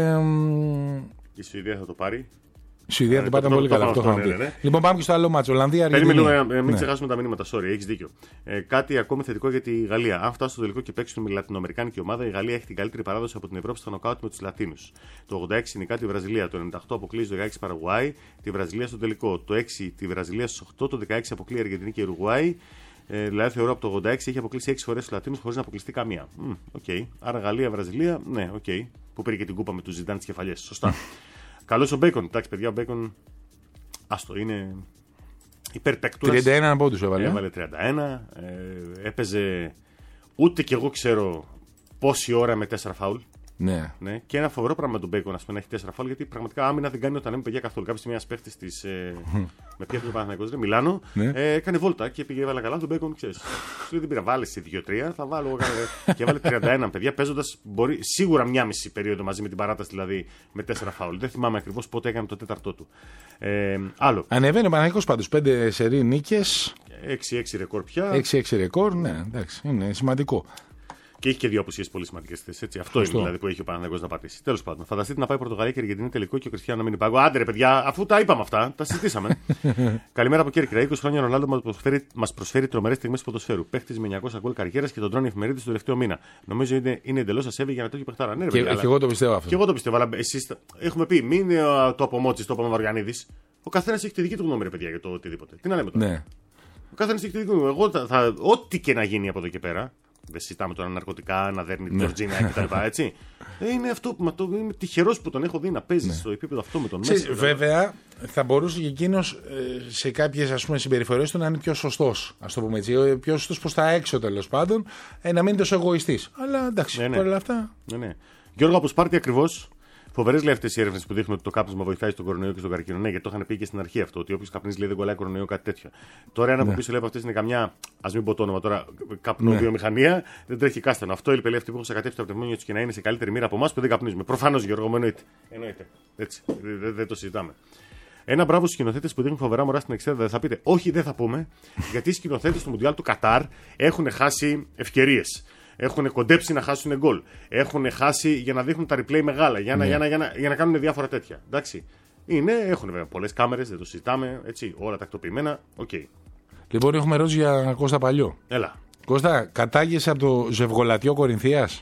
Speaker 1: η Σουηδία θα το πάρει.
Speaker 2: Η Σουηδία δεν πάει πολύ καλά. Λοιπόν, πάμε και στο άλλο μάτσο.
Speaker 1: Περίμενε, μην ξεχάσουμε τα μηνύματα. Sorry, έχεις δίκιο. Κάτι ακόμη θετικό για τη Γαλλία. Αν φτάσει στο τελικό και παίξει με λατινοαμερικάνικη ομάδα, η Γαλλία έχει την καλύτερη παράδοση από την Ευρώπη στο νοκάουτ με τους Λατίνους. Το 86 νικά τη Βραζιλία, το 98 αποκλείει το 16 Παραγουάη, τη Βραζιλία στο τελικό. Το 6 τη Βραζιλία στο 8, το 16 αποκλείει η Αργεντινή και η Ουρουγουάη. Δηλαδή θεωρώ από το 86 έχει αποκλείσει 6 φορές τους Λατίνους χωρίς να αποκλειστεί καμία. Okay. Άρα Γαλλία-Βραζιλία, ναι, οκ. Okay. Που πήρε και την κούπα με τους Ζιντάν τις κεφαλιές. Σωστά. Καλός ο Μπέικον. Εντάξει, παιδιά, ο Μπέικον. Άστο, είναι υπερπαικτούρας.
Speaker 2: 31 από τους έβαλε.
Speaker 1: Έβαλε 31. Έπαιζε. Ούτε κι εγώ ξέρω πόση ώρα με 4 φάουλ.
Speaker 2: Ναι.
Speaker 1: Ναι. Και ένα φοβερό πράγμα με τον Μπέικον να έχει 4 φάουλ, γιατί πραγματικά άμυνα δεν κάνει όταν λέμε παιδιά καθόλου. Κάποια στιγμή ένα παίχτη τη. Με ποια Παναθηναϊκός, Μιλάνο, έκανε βόλτα και πήγε, έβαλε καλά τον Μπέικον, ξέρει. Σου λέει δεν πήρα, βάλε σε 2-3, θα βάλω. Και έβαλε 31 παιδιά, παίζοντα σίγουρα μία μισή περίοδο μαζί με την παράταση, δηλαδή με 4 φάουλ. Δεν θυμάμαι ακριβώς πότε έκανε το τέταρτό του. Άλλο.
Speaker 2: Ανεβαίνει ο Παναθηναϊκός πάντως, 5 σερί νίκες.
Speaker 1: 6-6 ρεκόρ πια.
Speaker 2: 6-6 ρεκόρ, ναι, εντάξει, είναι σημαντικό.
Speaker 1: Και έχει και δύο απουσίες πολύ σημαντικές θέσεις. Αυτό είναι δηλαδή που έχει ο Παναθηναϊκός να πατήσει. Τέλος πάντων, φανταστείτε να πάει Πορτογαλία και Αργεντινή τελικό και ο Κριστιάνο να μείνει πάγκο. Άντε ρε παιδιά, αφού τα είπαμε αυτά, τα συζητήσαμε. Καλημέρα από Κέρκυρα. 20 χρόνια ο Ρονάλντο μας προσφέρει τρομερές στιγμές ποδοσφαίρου. Παίχτης με 900 γκολ καριέρας και τον τρώνε εφημερίδες του τελευταίο μήνα. Νομίζω είναι εντελώς ασέβη για να το έχει παιχτάρα. Ναι,
Speaker 2: και εγώ το πιστεύω αυτό.
Speaker 1: Και εγώ το πιστεύω, αλλά εσείς έχουμε πει, μην το απομότσι, το είπαμε Βαριανίδης. Ο καθένας έχει τη δική του γνώμη, ρε παιδιά, για το οτιδήποτε. Τι να λέμε τώρα.
Speaker 2: Ναι.
Speaker 1: Ο καθένας έχει τη δική του γνώμη. Εγώ ό,τι και να γίνει από εδώ και πέρα. Δεν συζητάμε τώρα ναρκωτικά, να δέρνει την Τζορτζίνα κτλ. Έτσι. Είναι αυτό που είμαι τυχερός που τον έχω δει να παίζει στο επίπεδο αυτό με τον Μέση.
Speaker 2: Βέβαια, θα μπορούσε και εκείνος σε κάποιες συμπεριφορές του να είναι πιο σωστός. Ας το πούμε έτσι. Πιο σωστός προς τα έξω τέλος πάντων. Να μην είναι τόσο εγωιστής. Αλλά εντάξει, όλα αυτά.
Speaker 1: Ναι. Γιώργο από Σπάρτη ακριβώς. Φοβερές λέει αυτές οι έρευνες που δείχνουν ότι το κάπνισμα βοηθάει στον κορονοϊό και στον καρκίνο. Ναι, γιατί το είχαν πει και στην αρχή αυτό. Ότι όποιος καπνίζει λέει δεν κολλάει κορονοϊό, κάτι τέτοιο. Τώρα ένα από πίσω λέει από αυτές είναι καμιά, ας μην πω το όνομα τώρα, καπνοβιομηχανία. Δεν τρέχει κάστανο. Αυτό η λέει αυτή που έχουν σακατεύσει τα πνευμόνια του και να είναι σε καλύτερη μοίρα από εμάς που δεν καπνίζουμε. Προφανώς Γιώργο μου εννοείται. Έτσι. Δεν το συζητάμε. Ένα μπράβο στους σκηνοθέτες που δείχνουν φοβερά μωρά στην εξέδρα. Θα πείτε, όχι, δεν θα πούμε, γιατί οι σκηνοθέτες του Μουντιάλ του Κατάρ έχουν χάσει ευκαιρίες. Έχουν κοντέψει να χάσουν γκολ. Έχουν χάσει για να δείχνουν τα replay μεγάλα. Για να κάνουν διάφορα τέτοια. Εντάξει. Έχουν βέβαια πολλές κάμερες, δεν το συζητάμε. Έτσι, όλα τακτοποιημένα. Okay.
Speaker 2: Λοιπόν, έχουμε ερώτηση για Κώστα Παλιό.
Speaker 1: Έλα.
Speaker 2: Κώστα, κατάγεσαι από το Ζευγολατιό Κορινθίας?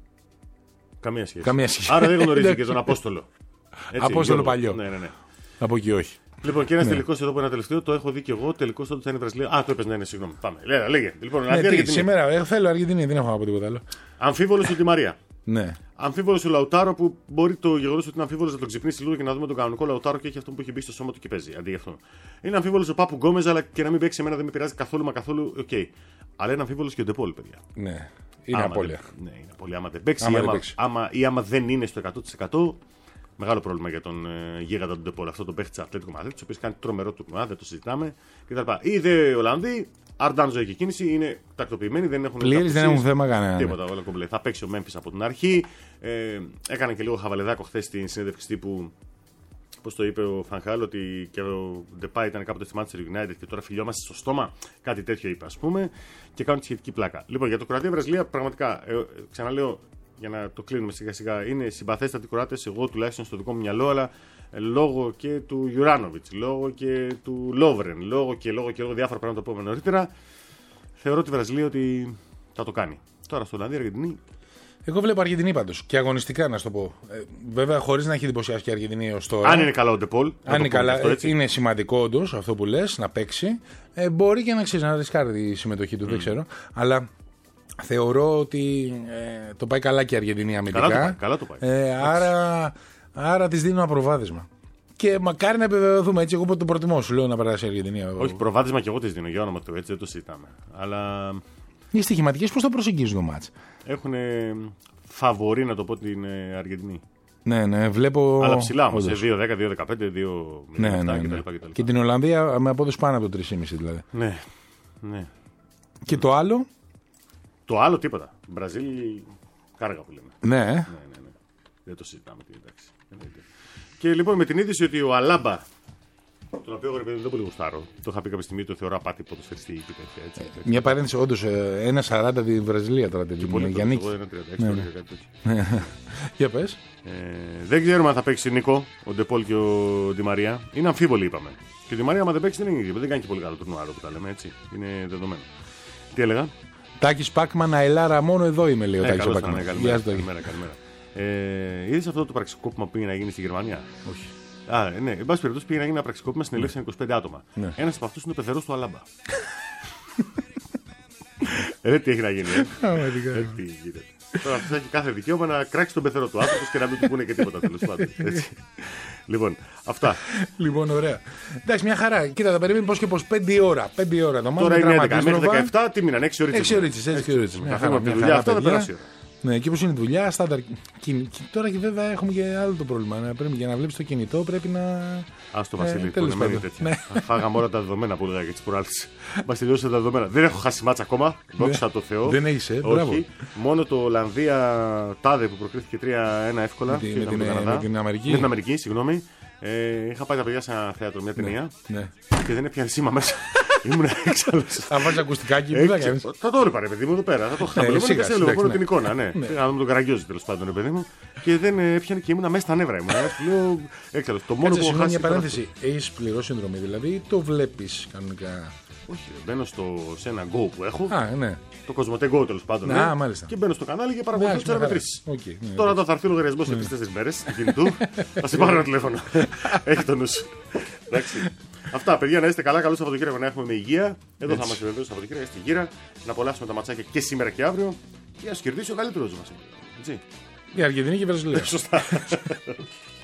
Speaker 1: Καμία σχέση. Άρα δεν γνωρίζει και τον Απόστολο. Έτσι,
Speaker 2: Απόστολο Παλιό.
Speaker 1: Ναι.
Speaker 2: Από εκεί όχι.
Speaker 1: Λοιπόν, και ένα τελικό εδώ που είναι ένα τελευταίο, το έχω δει και εγώ. Τελικό τότε θα είναι η Βραζιλία. Το έπαιζε να είναι, συγγνώμη. Πάμε. Λέγε. Λοιπόν,
Speaker 2: σήμερα θέλω Αργεντινή, δεν έχω να πω τίποτα άλλο.
Speaker 1: Αμφίβολος ο Ντι Μαρία.
Speaker 2: Ναι.
Speaker 1: Αμφίβολος ο Λαουτάρο που μπορεί το γεγονός ότι είναι αμφίβολος να τον ξυπνήσει λίγο και να δούμε τον κανονικό Λαουτάρο και έχει αυτό που έχει μπει στο σώμα του και παίζει. Αντί για αυτό. Είναι αμφίβολος ο Πάπου Γκόμεζ, αλλά και να μην παίξει εμένα δεν με πειράζει καθόλου μα καθόλου. Okay. Αλλά είναι αμφίβολος και ο Ντεπόλ, παιδιά.
Speaker 2: Ναι. Είναι απώλεια.
Speaker 1: Ναι, είναι πολύ. Άμα δεν παίξει άμα δεν είναι στο 100%. Μεγάλο πρόβλημα για τον γίγαντα του Ντεπόλ. Αυτό το παίχτη τη Ατλέτικο Μαδρίτης, ο οποίος κάνει τρομερό τουρνουά, δεν το συζητάμε κτλ. Είδε Ολλανδοί, Αρντάνζο έχει κίνηση, είναι τακτοποιημένοι, δεν έχουν
Speaker 2: πλήρης, δεν έχουν θέμα κανένα.
Speaker 1: Τίποτα, όλα κομπλέ. Θα παίξει ο Μέμφις από την αρχή. Έκανε και λίγο χαβαλεδάκο χθες στην συνέντευξη τύπου. Πώς το είπε ο Φανχάλ, ότι και ο Ντεπά ήταν κάποτε στη Manchester United και τώρα φιλιόμαστε στο στόμα. Κάτι τέτοιο είπε, ας πούμε, και κάνουν τη σχετική πλάκα. Λοιπόν, για το Κροατία-Βραζιλία, πραγματικά, ξαναλέω, για να το κλείνουμε σιγά σιγά, είναι συμπαθέστατοι οι Κροάτες, εγώ τουλάχιστον στο δικό μου μυαλό, αλλά λόγω και του Γιουράνοβιτς, λόγω και του Λόβρεν, λόγω και διάφορα πράγματα που είπαμε νωρίτερα, θεωρώ τη Βραζιλία ότι θα το κάνει. Τώρα στο Ολλανδία, Αργεντινή.
Speaker 2: Εγώ βλέπω Αργεντινή πάντως και αγωνιστικά να σου το πω. Βέβαια, χωρίς να έχει εντυπωσιάσει και η Αργεντινή ως τώρα.
Speaker 1: Αν είναι καλά ο Ντεπόλ.
Speaker 2: Αν είναι καλά, είναι σημαντικό όντως αυτό που λες, να παίξει. Μπορεί και να ρισκάρει τη συμμετοχή του, δεν ξέρω. Αλλά θεωρώ ότι το πάει καλά και η Αργεντινή αμυντικά.
Speaker 1: Καλά το πάει.
Speaker 2: Άρα, Άρα τη δίνω ένα προβάδισμα. Και μακάρι να επιβεβαιωθούμε έτσι. Εγώ που το προτιμώ, σου λέω να περάσει η Αργεντινή.
Speaker 1: Όχι, προβάδισμα και εγώ τη δίνω για όνομα του, έτσι δεν το συζητάμε. Αλλά.
Speaker 2: Οι στοιχηματικές πώς το προσεγγίζουν το μάτς?
Speaker 1: Έχουν φαβορί, να το πω, την Αργεντινή.
Speaker 2: Ναι, βλέπω.
Speaker 1: Αλλά ψηλά όμως, σε 2-10, 2-15, 2-7 κτλ.
Speaker 2: Και την Ολλανδία με απόδοση πάνω από το 3,5 δηλαδή.
Speaker 1: Ναι.
Speaker 2: Και το άλλο?
Speaker 1: Το άλλο τίποτα. Μπραζίλ, κάργα που λέμε.
Speaker 2: Ναι.
Speaker 1: Δεν το συζητάμε. Εντάξει. Και λοιπόν με την είδηση ότι ο Αλάμπα, τον οποίο εγώ δεν πολύ γουστάρω, το είχα πει κάποια στιγμή, το θεωρώ απάτη ποδοσφαιριστή ή τέτοια.
Speaker 2: Μια παρένθεση, όντως 1,40 τη Βραζιλία τώρα την
Speaker 1: πολύ
Speaker 2: για νίκη. Για πες.
Speaker 1: Δεν ξέρουμε αν θα παίξει Νίκο, ο Ντεπόλ και ο Ντι Μαρία. Είναι αμφίβολοι, είπαμε. Και ο Ντι Μαρία, άμα δεν παίξει, δεν κάνει και πολύ καλό τουρνουά που τα λέμε έτσι. Είναι δεδομένο. Τι έλεγα?
Speaker 2: Τάκης Πάκμαν, αελάρα, μόνο εδώ είμαι, λέει ο Τάκης Πάκμαν.
Speaker 1: Καλημέρα. Είδες αυτό το πραξικόπημα που πήγε να γίνει στη Γερμανία?
Speaker 2: Όχι.
Speaker 1: Ναι, εν πάση περιπτώσει πήγε να γίνει ένα πραξικόπημα, συνελήφθησαν 25 άτομα.
Speaker 2: Ναι.
Speaker 1: Ένας από αυτούς είναι ο πεθερός του Αλάμπα. Τι έχει να γίνει, τι γίνεται. Τώρα αυτό έχει κάθε δικαίωμα να κράξει τον πεθερό του άνθρωπο και να μην του πούνε και τίποτα, τέλος πάντων. Λοιπόν, αυτά.
Speaker 2: Λοιπόν, ωραία. Εντάξει, μια χαρά. Κοίτα, θα περιμένει πώς και πώς 5 ώρα.
Speaker 1: Τώρα είναι 11 μέχρι 17, τι μείναν, 6 ώρες.
Speaker 2: 6 ώρες.
Speaker 1: Μια χαρά. Αυτά θα περάσει.
Speaker 2: Ναι, και όπως είναι η δουλειά, στάνταρ. Τώρα και βέβαια έχουμε και άλλο το πρόβλημα. Πρέπει για να βλέπεις το κινητό πρέπει να.
Speaker 1: Ας το Βασίλη, που είναι τέτοια. Φάγαμε όλα τα δεδομένα που έλεγα και τις προάλλες. Μας τελειώσαν τα δεδομένα. Δεν έχω χάσει μάτσα ακόμα. Δόξα τω Θεώ.
Speaker 2: Δεν έχεις,
Speaker 1: όχι. Μόνο το Ολλανδία τάδε που προκρίθηκε 3-1 εύκολα.
Speaker 2: Με την Αμερική.
Speaker 1: Με την Αμερική, συγγνώμη. Είχα πάει τα παιδιά σε ένα θέατρο, μια ταινία. Και δεν έπιανε σήμα μέσα. Ήμουν έξαλλος.
Speaker 2: Θα βάλεις ακουστικάκι, τι θα κάνεις?
Speaker 1: Θα το έπαιρνε, παιδί μου, εδώ πέρα. Θα το χτυπήσω και σε έλεγα μόνο την εικόνα. Ναι, να δούμε τον Καραγκιόζη τέλος πάντων, παιδί μου. Και δεν έπιανε και ήμουν μέσα στα νεύρα. Λέω έξαλλος. Το μόνο που έχω χάσει.
Speaker 2: Μια παρένθεση. Έχεις πληρώσει συνδρομή δηλαδή ή το βλέπεις κανονικά?
Speaker 1: Όχι, μπαίνω σε ένα Go που έχω.
Speaker 2: Ναι.
Speaker 1: Το Κοσμοτέ Go τέλος πάντων. Και μπαίνω στο κανάλι και παρακολουθώ τις αναμετρήσεις. Τώρα όταν θα έρθει ο λογαριασμός επί 4 μέρες του κινητού, θα σε πάρω ένα τηλέφωνο. Έχει το νου σου. Αυτά, παιδιά, να είστε καλά. Καλό Σαββατοκύριακο να έχουμε με υγεία. Εδώ θα είμαστε εδώ Σαββατοκύριακο στη γύρα. Να απολαύσουμε τα ματσάκια και σήμερα και αύριο. Και να κερδίσει ο καλύτερος μας.
Speaker 2: Η Αργεντινή και η Βραζιλία.
Speaker 1: Σωστά.